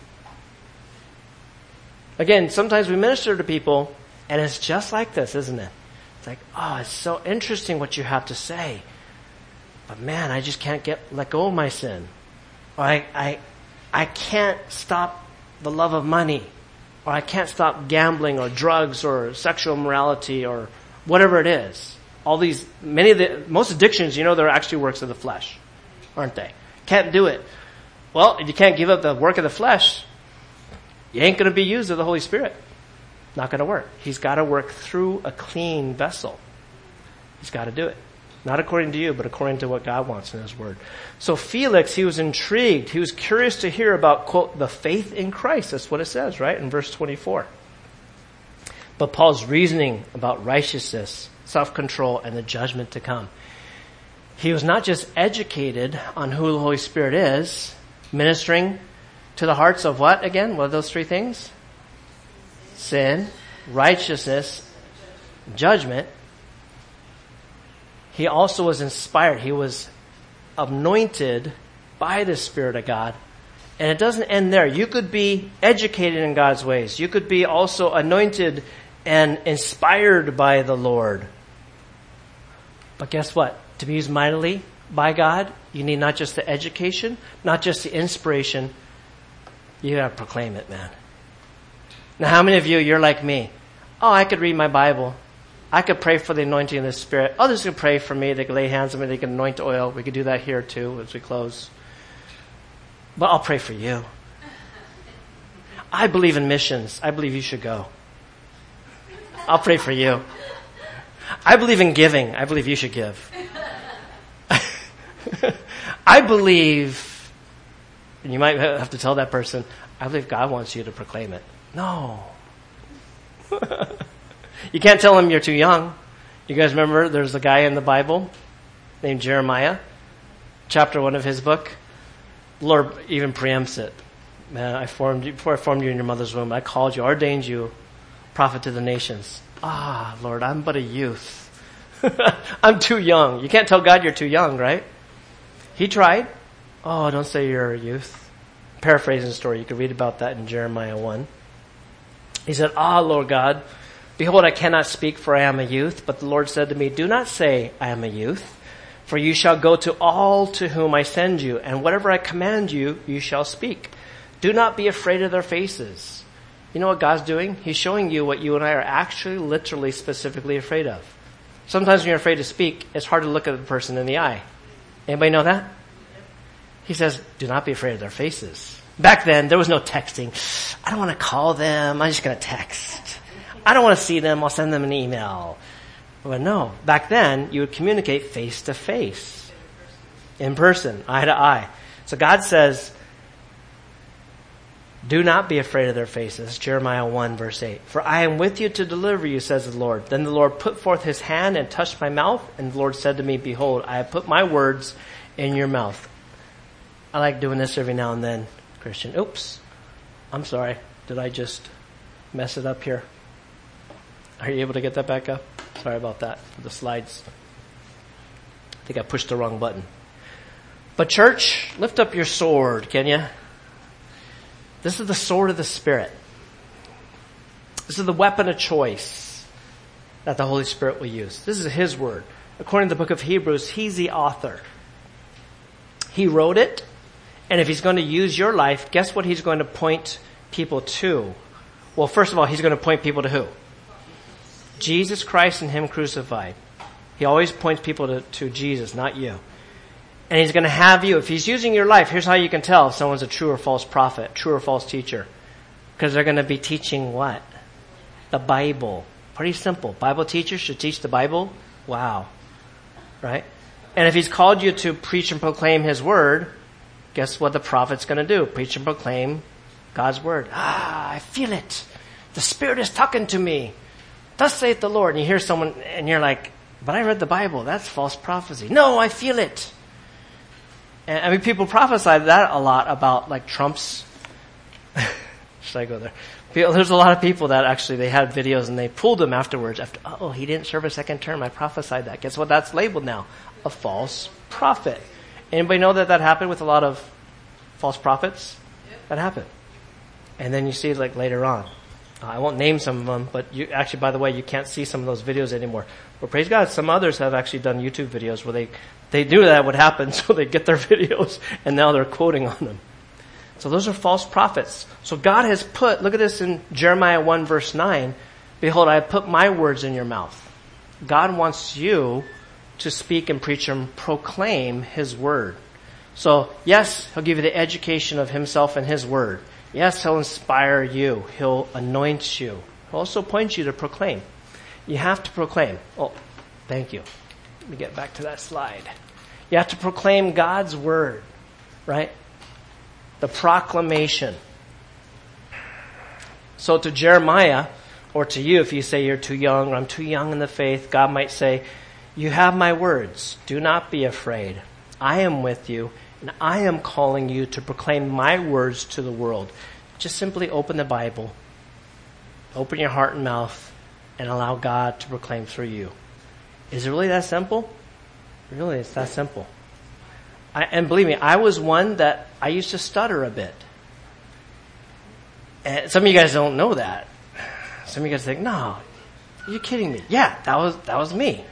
Again, sometimes we minister to people, and it's just like this, isn't it? It's like, oh, it's so interesting what you have to say. But man, I just can't let go of my sin. Or I can't stop the love of money. Or I can't stop gambling or drugs or sexual immorality or whatever it is. All these, most addictions, they're actually works of the flesh, aren't they? Can't do it. Well, if you can't give up the work of the flesh, you ain't going to be used of the Holy Spirit. Not going to work. He's got to work through a clean vessel. He's got to do it. Not according to you, but according to what God wants in his word. So Felix, he was intrigued. He was curious to hear about, quote, the faith in Christ. That's what it says, right? In verse 24. But Paul's reasoning about righteousness, self-control, and the judgment to come. He was not just educated on who the Holy Spirit is, ministering to the hearts of what again? What are those three things? Sin, righteousness, judgment. He also was inspired. He was anointed by the Spirit of God. And it doesn't end there. You could be educated in God's ways. You could be also anointed and inspired by the Lord. But guess what? To be used mightily by God, you need not just the education, not just the inspiration. You got to proclaim it, man. Now, how many of you're like me? Oh, I could read my Bible. I could pray for the anointing of the Spirit. Others can pray for me. They can lay hands on me. They can anoint oil. We could do that here too as we close. But I'll pray for you. I believe in missions. I believe you should go. I'll pray for you. I believe in giving. I believe you should give. I believe, and you might have to tell that person, I believe God wants you to proclaim it. No. You can't tell him you're too young. You guys remember there's a guy in the Bible named Jeremiah, chapter 1 of his book. The Lord even preempts it. Man, before I formed you in your mother's womb, I called you, ordained you, prophet to the nations. Ah, Lord, I'm but a youth. I'm too young. You can't tell God you're too young, right? He tried. Oh, don't say you're a youth. Paraphrasing the story. You can read about that in Jeremiah 1. He said, Lord God, behold, I cannot speak, for I am a youth. But the Lord said to me, do not say I am a youth, for you shall go to all to whom I send you, and whatever I command you, you shall speak. Do not be afraid of their faces. You know what God's doing? He's showing you what you and I are actually, literally, specifically afraid of. Sometimes when you're afraid to speak, it's hard to look at the person in the eye. Anybody know that? He says, do not be afraid of their faces. Back then, there was no texting. I don't want to call them. I'm just going to text. I don't want to see them. I'll send them an email. But no, back then, you would communicate face to face. In person, eye to eye. So God says, do not be afraid of their faces. Jeremiah 1 verse 8. For I am with you to deliver you, says the Lord. Then the Lord put forth his hand and touched my mouth. And the Lord said to me, behold, I have put my words in your mouth. I like doing this every now and then, Christian. Oops. I'm sorry. Did I just mess it up here? Are you able to get that back up? Sorry about that. The slides. I think I pushed the wrong button. But church, lift up your sword, can you? This is the sword of the Spirit. This is the weapon of choice that the Holy Spirit will use. This is his word. According to the book of Hebrews, he's the author. He wrote it, And if he's going to use your life, guess what he's going to point people to? Well, first of all, he's going to point people to who? Jesus Christ and him crucified. He always points people to Jesus, not you. And he's going to have you, if he's using your life, here's how you can tell if someone's a true or false prophet, true or false teacher. Because they're going to be teaching what? The Bible. Pretty simple. Bible teachers should teach the Bible. Wow. Right? And if he's called you to preach and proclaim his word, guess what the prophet's going to do? Preach and proclaim God's word. I feel it. The Spirit is talking to me. Thus saith the Lord. And you hear someone and you're like, but I read the Bible. That's false prophecy. No, I feel it. And I mean, people prophesy that a lot about like Trump's. Should I go there? There's a lot of people that actually, they had videos and they pulled them afterwards. He didn't serve a second term. I prophesied that. Guess what that's labeled now? A false prophet. Anybody know that happened with a lot of false prophets? That happened. And then you see like later on. I won't name some of them, but you actually, by the way, you can't see some of those videos anymore. But praise God, some others have actually done YouTube videos where they knew that would happen, so they get their videos and now they're quoting on them. So those are false prophets. So God has put, look at this in Jeremiah 1 verse 9, behold, I have put my words in your mouth. God wants you to speak and preach and proclaim his word. So yes, he'll give you the education of himself and his word. Yes, he'll inspire you. He'll anoint you. He'll also point you to proclaim. You have to proclaim. Oh, thank you. Let me get back to that slide. You have to proclaim God's word, right? The proclamation. So to Jeremiah, or to you, if you say you're too young, or I'm too young in the faith, God might say, you have my words. Do not be afraid. I am with you, and I am calling you to proclaim my words to the world. Just simply open the Bible, open your heart and mouth, and allow God to proclaim through you. Is it really that simple? Really, it's that simple. And believe me, I was one that I used to stutter a bit. And some of you guys don't know that. Some of you guys think, no, are you kidding me? Yeah, that was me.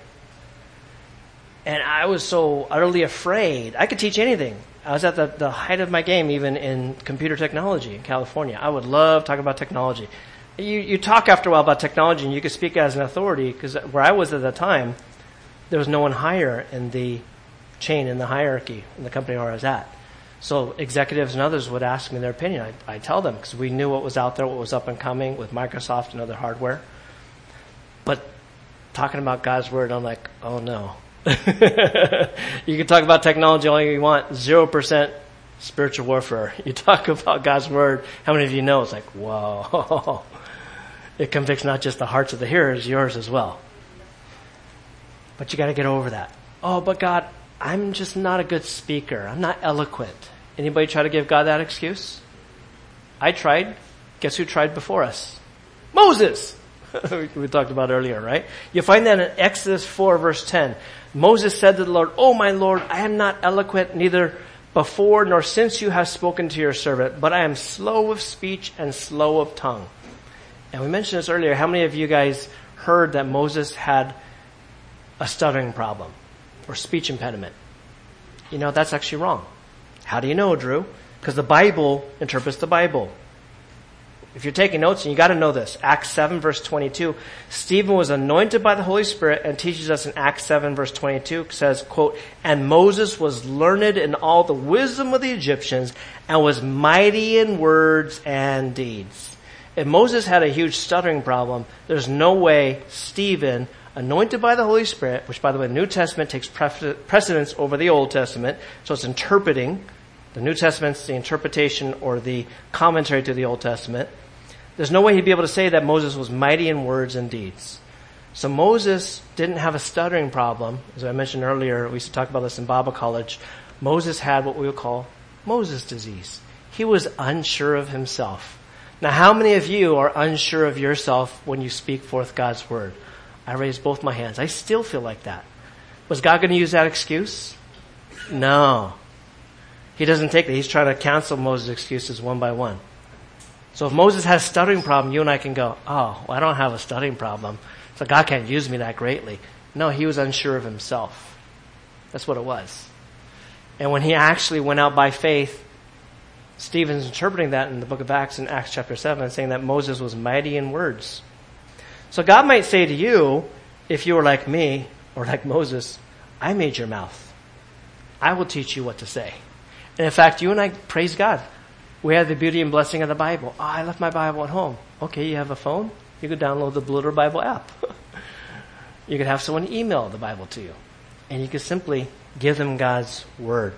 And I was so utterly afraid. I could teach anything. I was at the height of my game, even in computer technology in California. I would love talking about technology. You talk after a while about technology, and you could speak as an authority, because where I was at the time, there was no one higher in the chain, in the hierarchy, in the company where I was at. So executives and others would ask me their opinion. I'd tell them, because we knew what was out there, what was up and coming with Microsoft and other hardware. But talking about God's word, I'm like, oh no. You can talk about technology all you want, 0% spiritual warfare. You talk about God's word, how many of you know? It's like, whoa. It convicts not just the hearts of the hearers, yours as well. But you got to get over that. Oh, but God, I'm just not a good speaker. I'm not eloquent. Anybody try to give God that excuse? I tried. Guess who tried before us? Moses! We talked about earlier, right? You find that in Exodus 4 verse 10. Moses said to the Lord, "Oh my Lord, I am not eloquent neither before nor since you have spoken to your servant, but I am slow of speech and slow of tongue." And we mentioned this earlier. How many of you guys heard that Moses had a stuttering problem or speech impediment? You know, that's actually wrong. How do you know, Drew? Because the Bible interprets the Bible. If you're taking notes, and you got to know this, Acts 7 verse 22, Stephen was anointed by the Holy Spirit, and teaches us in Acts 7 verse 22, says, quote, "And Moses was learned in all the wisdom of the Egyptians, and was mighty in words and deeds." If Moses had a huge stuttering problem, there's no way Stephen, anointed by the Holy Spirit, which by the way, the New Testament takes precedence over the Old Testament, so it's interpreting. The New Testament's the interpretation or the commentary to the Old Testament. There's no way he'd be able to say that Moses was mighty in words and deeds. So Moses didn't have a stuttering problem. As I mentioned earlier, we used to talk about this in Bible college. Moses had what we would call Moses disease. He was unsure of himself. Now, how many of you are unsure of yourself when you speak forth God's word? I raised both my hands. I still feel like that. Was God going to use that excuse? No. He doesn't take that. He's trying to cancel Moses' excuses one by one. So if Moses has a stuttering problem, you and I can go, oh, well, I don't have a stuttering problem, so God can't use me that greatly. No, he was unsure of himself. That's what it was. And when he actually went out by faith Stephen's interpreting that in the book of Acts, in Acts chapter 7, saying that Moses was mighty in words. So God might say to you, if you were like me or like Moses, I made your mouth. I will teach you what to say. And in fact, you and I, praise God, we have the beauty and blessing of the Bible. Oh, I left my Bible at home. Okay, you have a phone? You could download the Blue Letter Bible app. You could have someone email the Bible to you. And you could simply give them God's Word.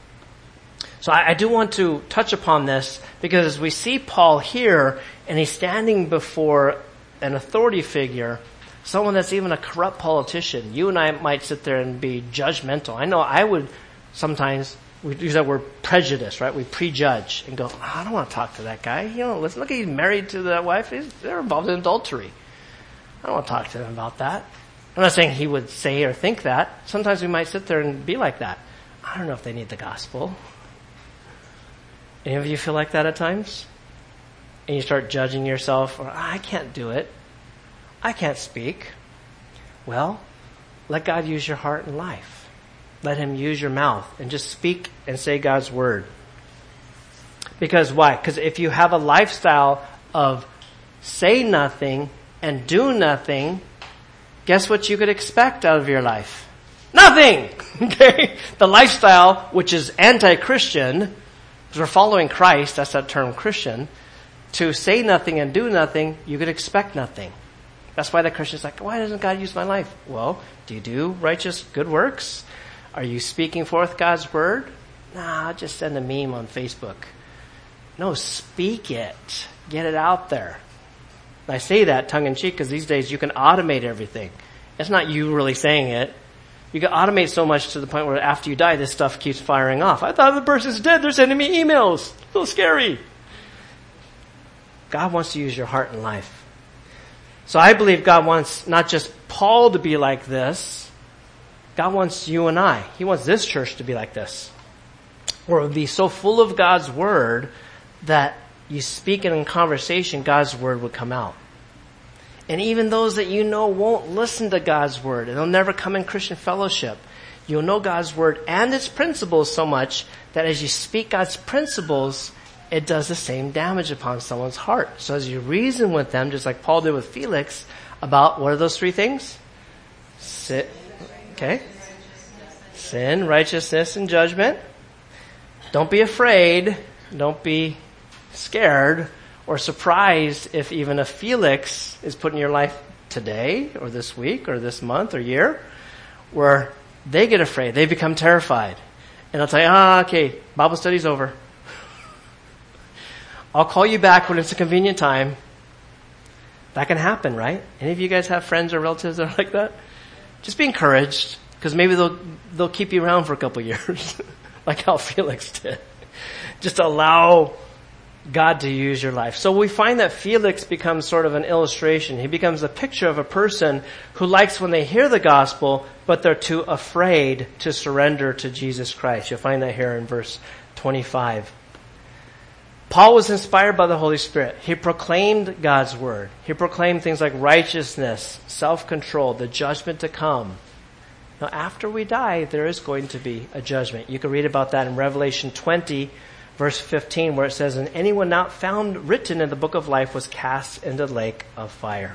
So I do want to touch upon this because we see Paul here and he's standing before an authority figure, someone that's even a corrupt politician. You and I might sit there and be judgmental. I know I would sometimes, we use that word prejudice, right? We prejudge and go, I don't want to talk to that guy. Let's look, he's married to that wife. They're involved in adultery. I don't want to talk to him about that. I'm not saying he would say or think that. Sometimes we might sit there and be like that. I don't know if they need the gospel. Any of you feel like that at times? And you start judging yourself, or I can't do it. I can't speak. Well, let God use your heart and life. Let him use your mouth and just speak and say God's word. Because why? Because if you have a lifestyle of say nothing and do nothing, guess what you could expect out of your life? Nothing! Okay? The lifestyle, which is anti-Christian, because we're following Christ, that's that term Christian, to say nothing and do nothing, you could expect nothing. That's why the Christian's like, why doesn't God use my life? Well, do you do righteous good works? Are you speaking forth God's word? Nah, just send a meme on Facebook. No, speak it. Get it out there. I say that tongue-in-cheek because these days you can automate everything. It's not you really saying it. You can automate so much to the point where after you die, this stuff keeps firing off. I thought the person's dead. They're sending me emails. A little scary. God wants to use your heart and life. So I believe God wants not just Paul to be like this. God wants you and I. He wants this church to be like this. Where it would be so full of God's word that you speak it in conversation, God's word would come out. And even those that you know won't listen to God's word, and they'll never come in Christian fellowship, you'll know God's word and its principles so much that as you speak God's principles, it does the same damage upon someone's heart. So as you reason with them, just like Paul did with Felix, about what are those three things? Sin, righteousness, and judgment. Don't be afraid. Don't be scared or surprised if even a Felix is put in your life today or this week or this month or year where they get afraid. They become terrified. And they'll tell you, okay, Bible study's over. I'll call you back when it's a convenient time. That can happen, right? Any of you guys have friends or relatives that are like that? Just be encouraged, because maybe they'll keep you around for a couple years, like how Felix did. Just allow God to use your life. So we find that Felix becomes sort of an illustration. He becomes a picture of a person who likes when they hear the gospel, but they're too afraid to surrender to Jesus Christ. You'll find that here in verse 25. Paul was inspired by the Holy Spirit. He proclaimed God's word. He proclaimed things like righteousness, self-control, the judgment to come. Now, after we die, there is going to be a judgment. You can read about that in Revelation 20, verse 15, where it says, and anyone not found written in the book of life was cast into the lake of fire.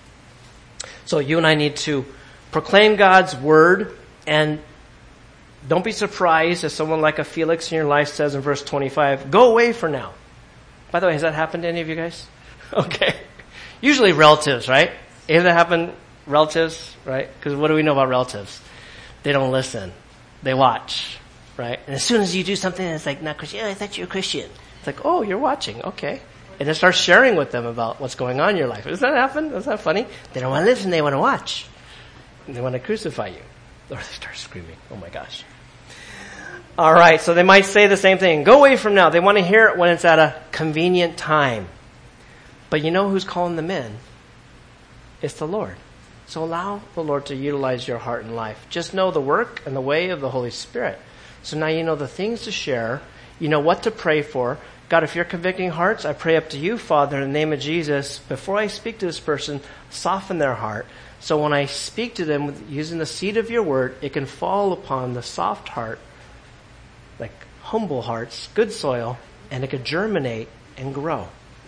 So you and I need to proclaim God's word, and don't be surprised if someone like a Felix in your life says in verse 25, go away for now. By the way, has that happened to any of you guys? Okay. Usually relatives, right? Has that happened? Relatives, right? Because what do we know about relatives? They don't listen. They watch, right? And as soon as you do something that's like not Christian, I thought you were Christian. It's like, oh, you're watching. Okay. And then start sharing with them about what's going on in your life. Does that happen? Is that funny? They don't want to listen. They want to watch. And they want to crucify you. Or they start screaming. Oh my gosh. All right, so they might say the same thing. Go away from now. They want to hear it when it's at a convenient time. But you know who's calling them in? It's the Lord. So allow the Lord to utilize your heart and life. Just know the work and the way of the Holy Spirit. So now you know the things to share. You know what to pray for. God, if you're convicting hearts, I pray up to you, Father, in the name of Jesus. Before I speak to this person, soften their heart. So when I speak to them using the seed of your word, it can fall upon the soft heart, like humble hearts, good soil, and it could germinate and grow.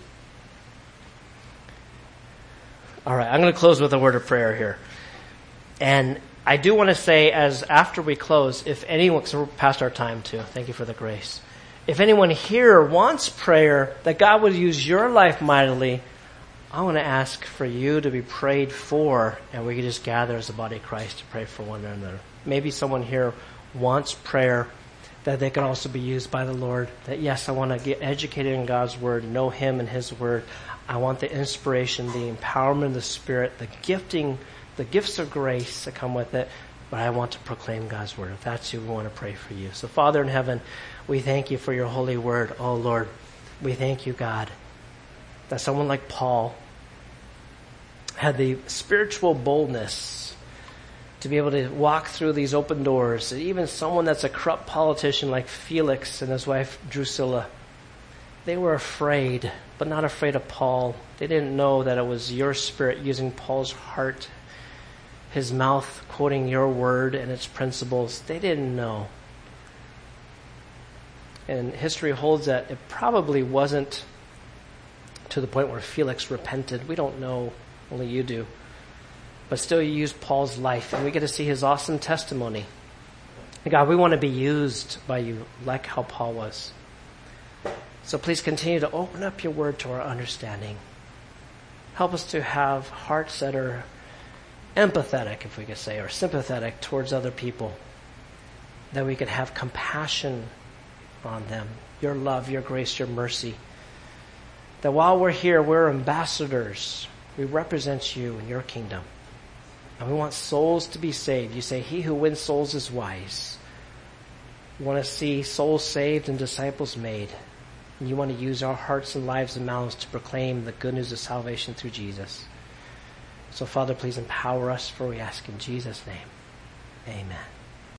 All right, I'm going to close with a word of prayer here. And I do want to say, as after we close, if anyone, so we're past our time too, thank you for the grace. If anyone here wants prayer, that God would use your life mightily, I want to ask for you to be prayed for, and we can just gather as a body of Christ to pray for one another. Maybe someone here wants prayer, that they can also be used by the Lord. That yes, I want to get educated in God's Word, know Him and His Word. I want the inspiration, the empowerment of the Spirit, the gifting, the gifts of grace that come with it. But I want to proclaim God's Word. If that's you, we want to pray for you. So Father in heaven, we thank you for your holy word. Oh Lord, we thank you, God, that someone like Paul had the spiritual boldness to be able to walk through these open doors. Even someone that's a corrupt politician like Felix and his wife Drusilla, they were afraid, but not afraid of Paul. They didn't know that it was your Spirit using Paul's heart, his mouth quoting your word and its principles. They didn't know. And history holds that it probably wasn't to the point where Felix repented. We don't know. Only you do. But still you use Paul's life, and we get to see his awesome testimony. And God, we want to be used by you like how Paul was. So please continue to open up your word to our understanding. Help us to have hearts that are empathetic, if we could say, or sympathetic towards other people. That we could have compassion on them. Your love, your grace, your mercy. That while we're here, we're ambassadors. We represent you in your kingdom. And we want souls to be saved. You say, he who wins souls is wise. You want to see souls saved and disciples made. And you want to use our hearts and lives and mouths to proclaim the good news of salvation through Jesus. So, Father, please empower us, for we ask in Jesus' name. Amen.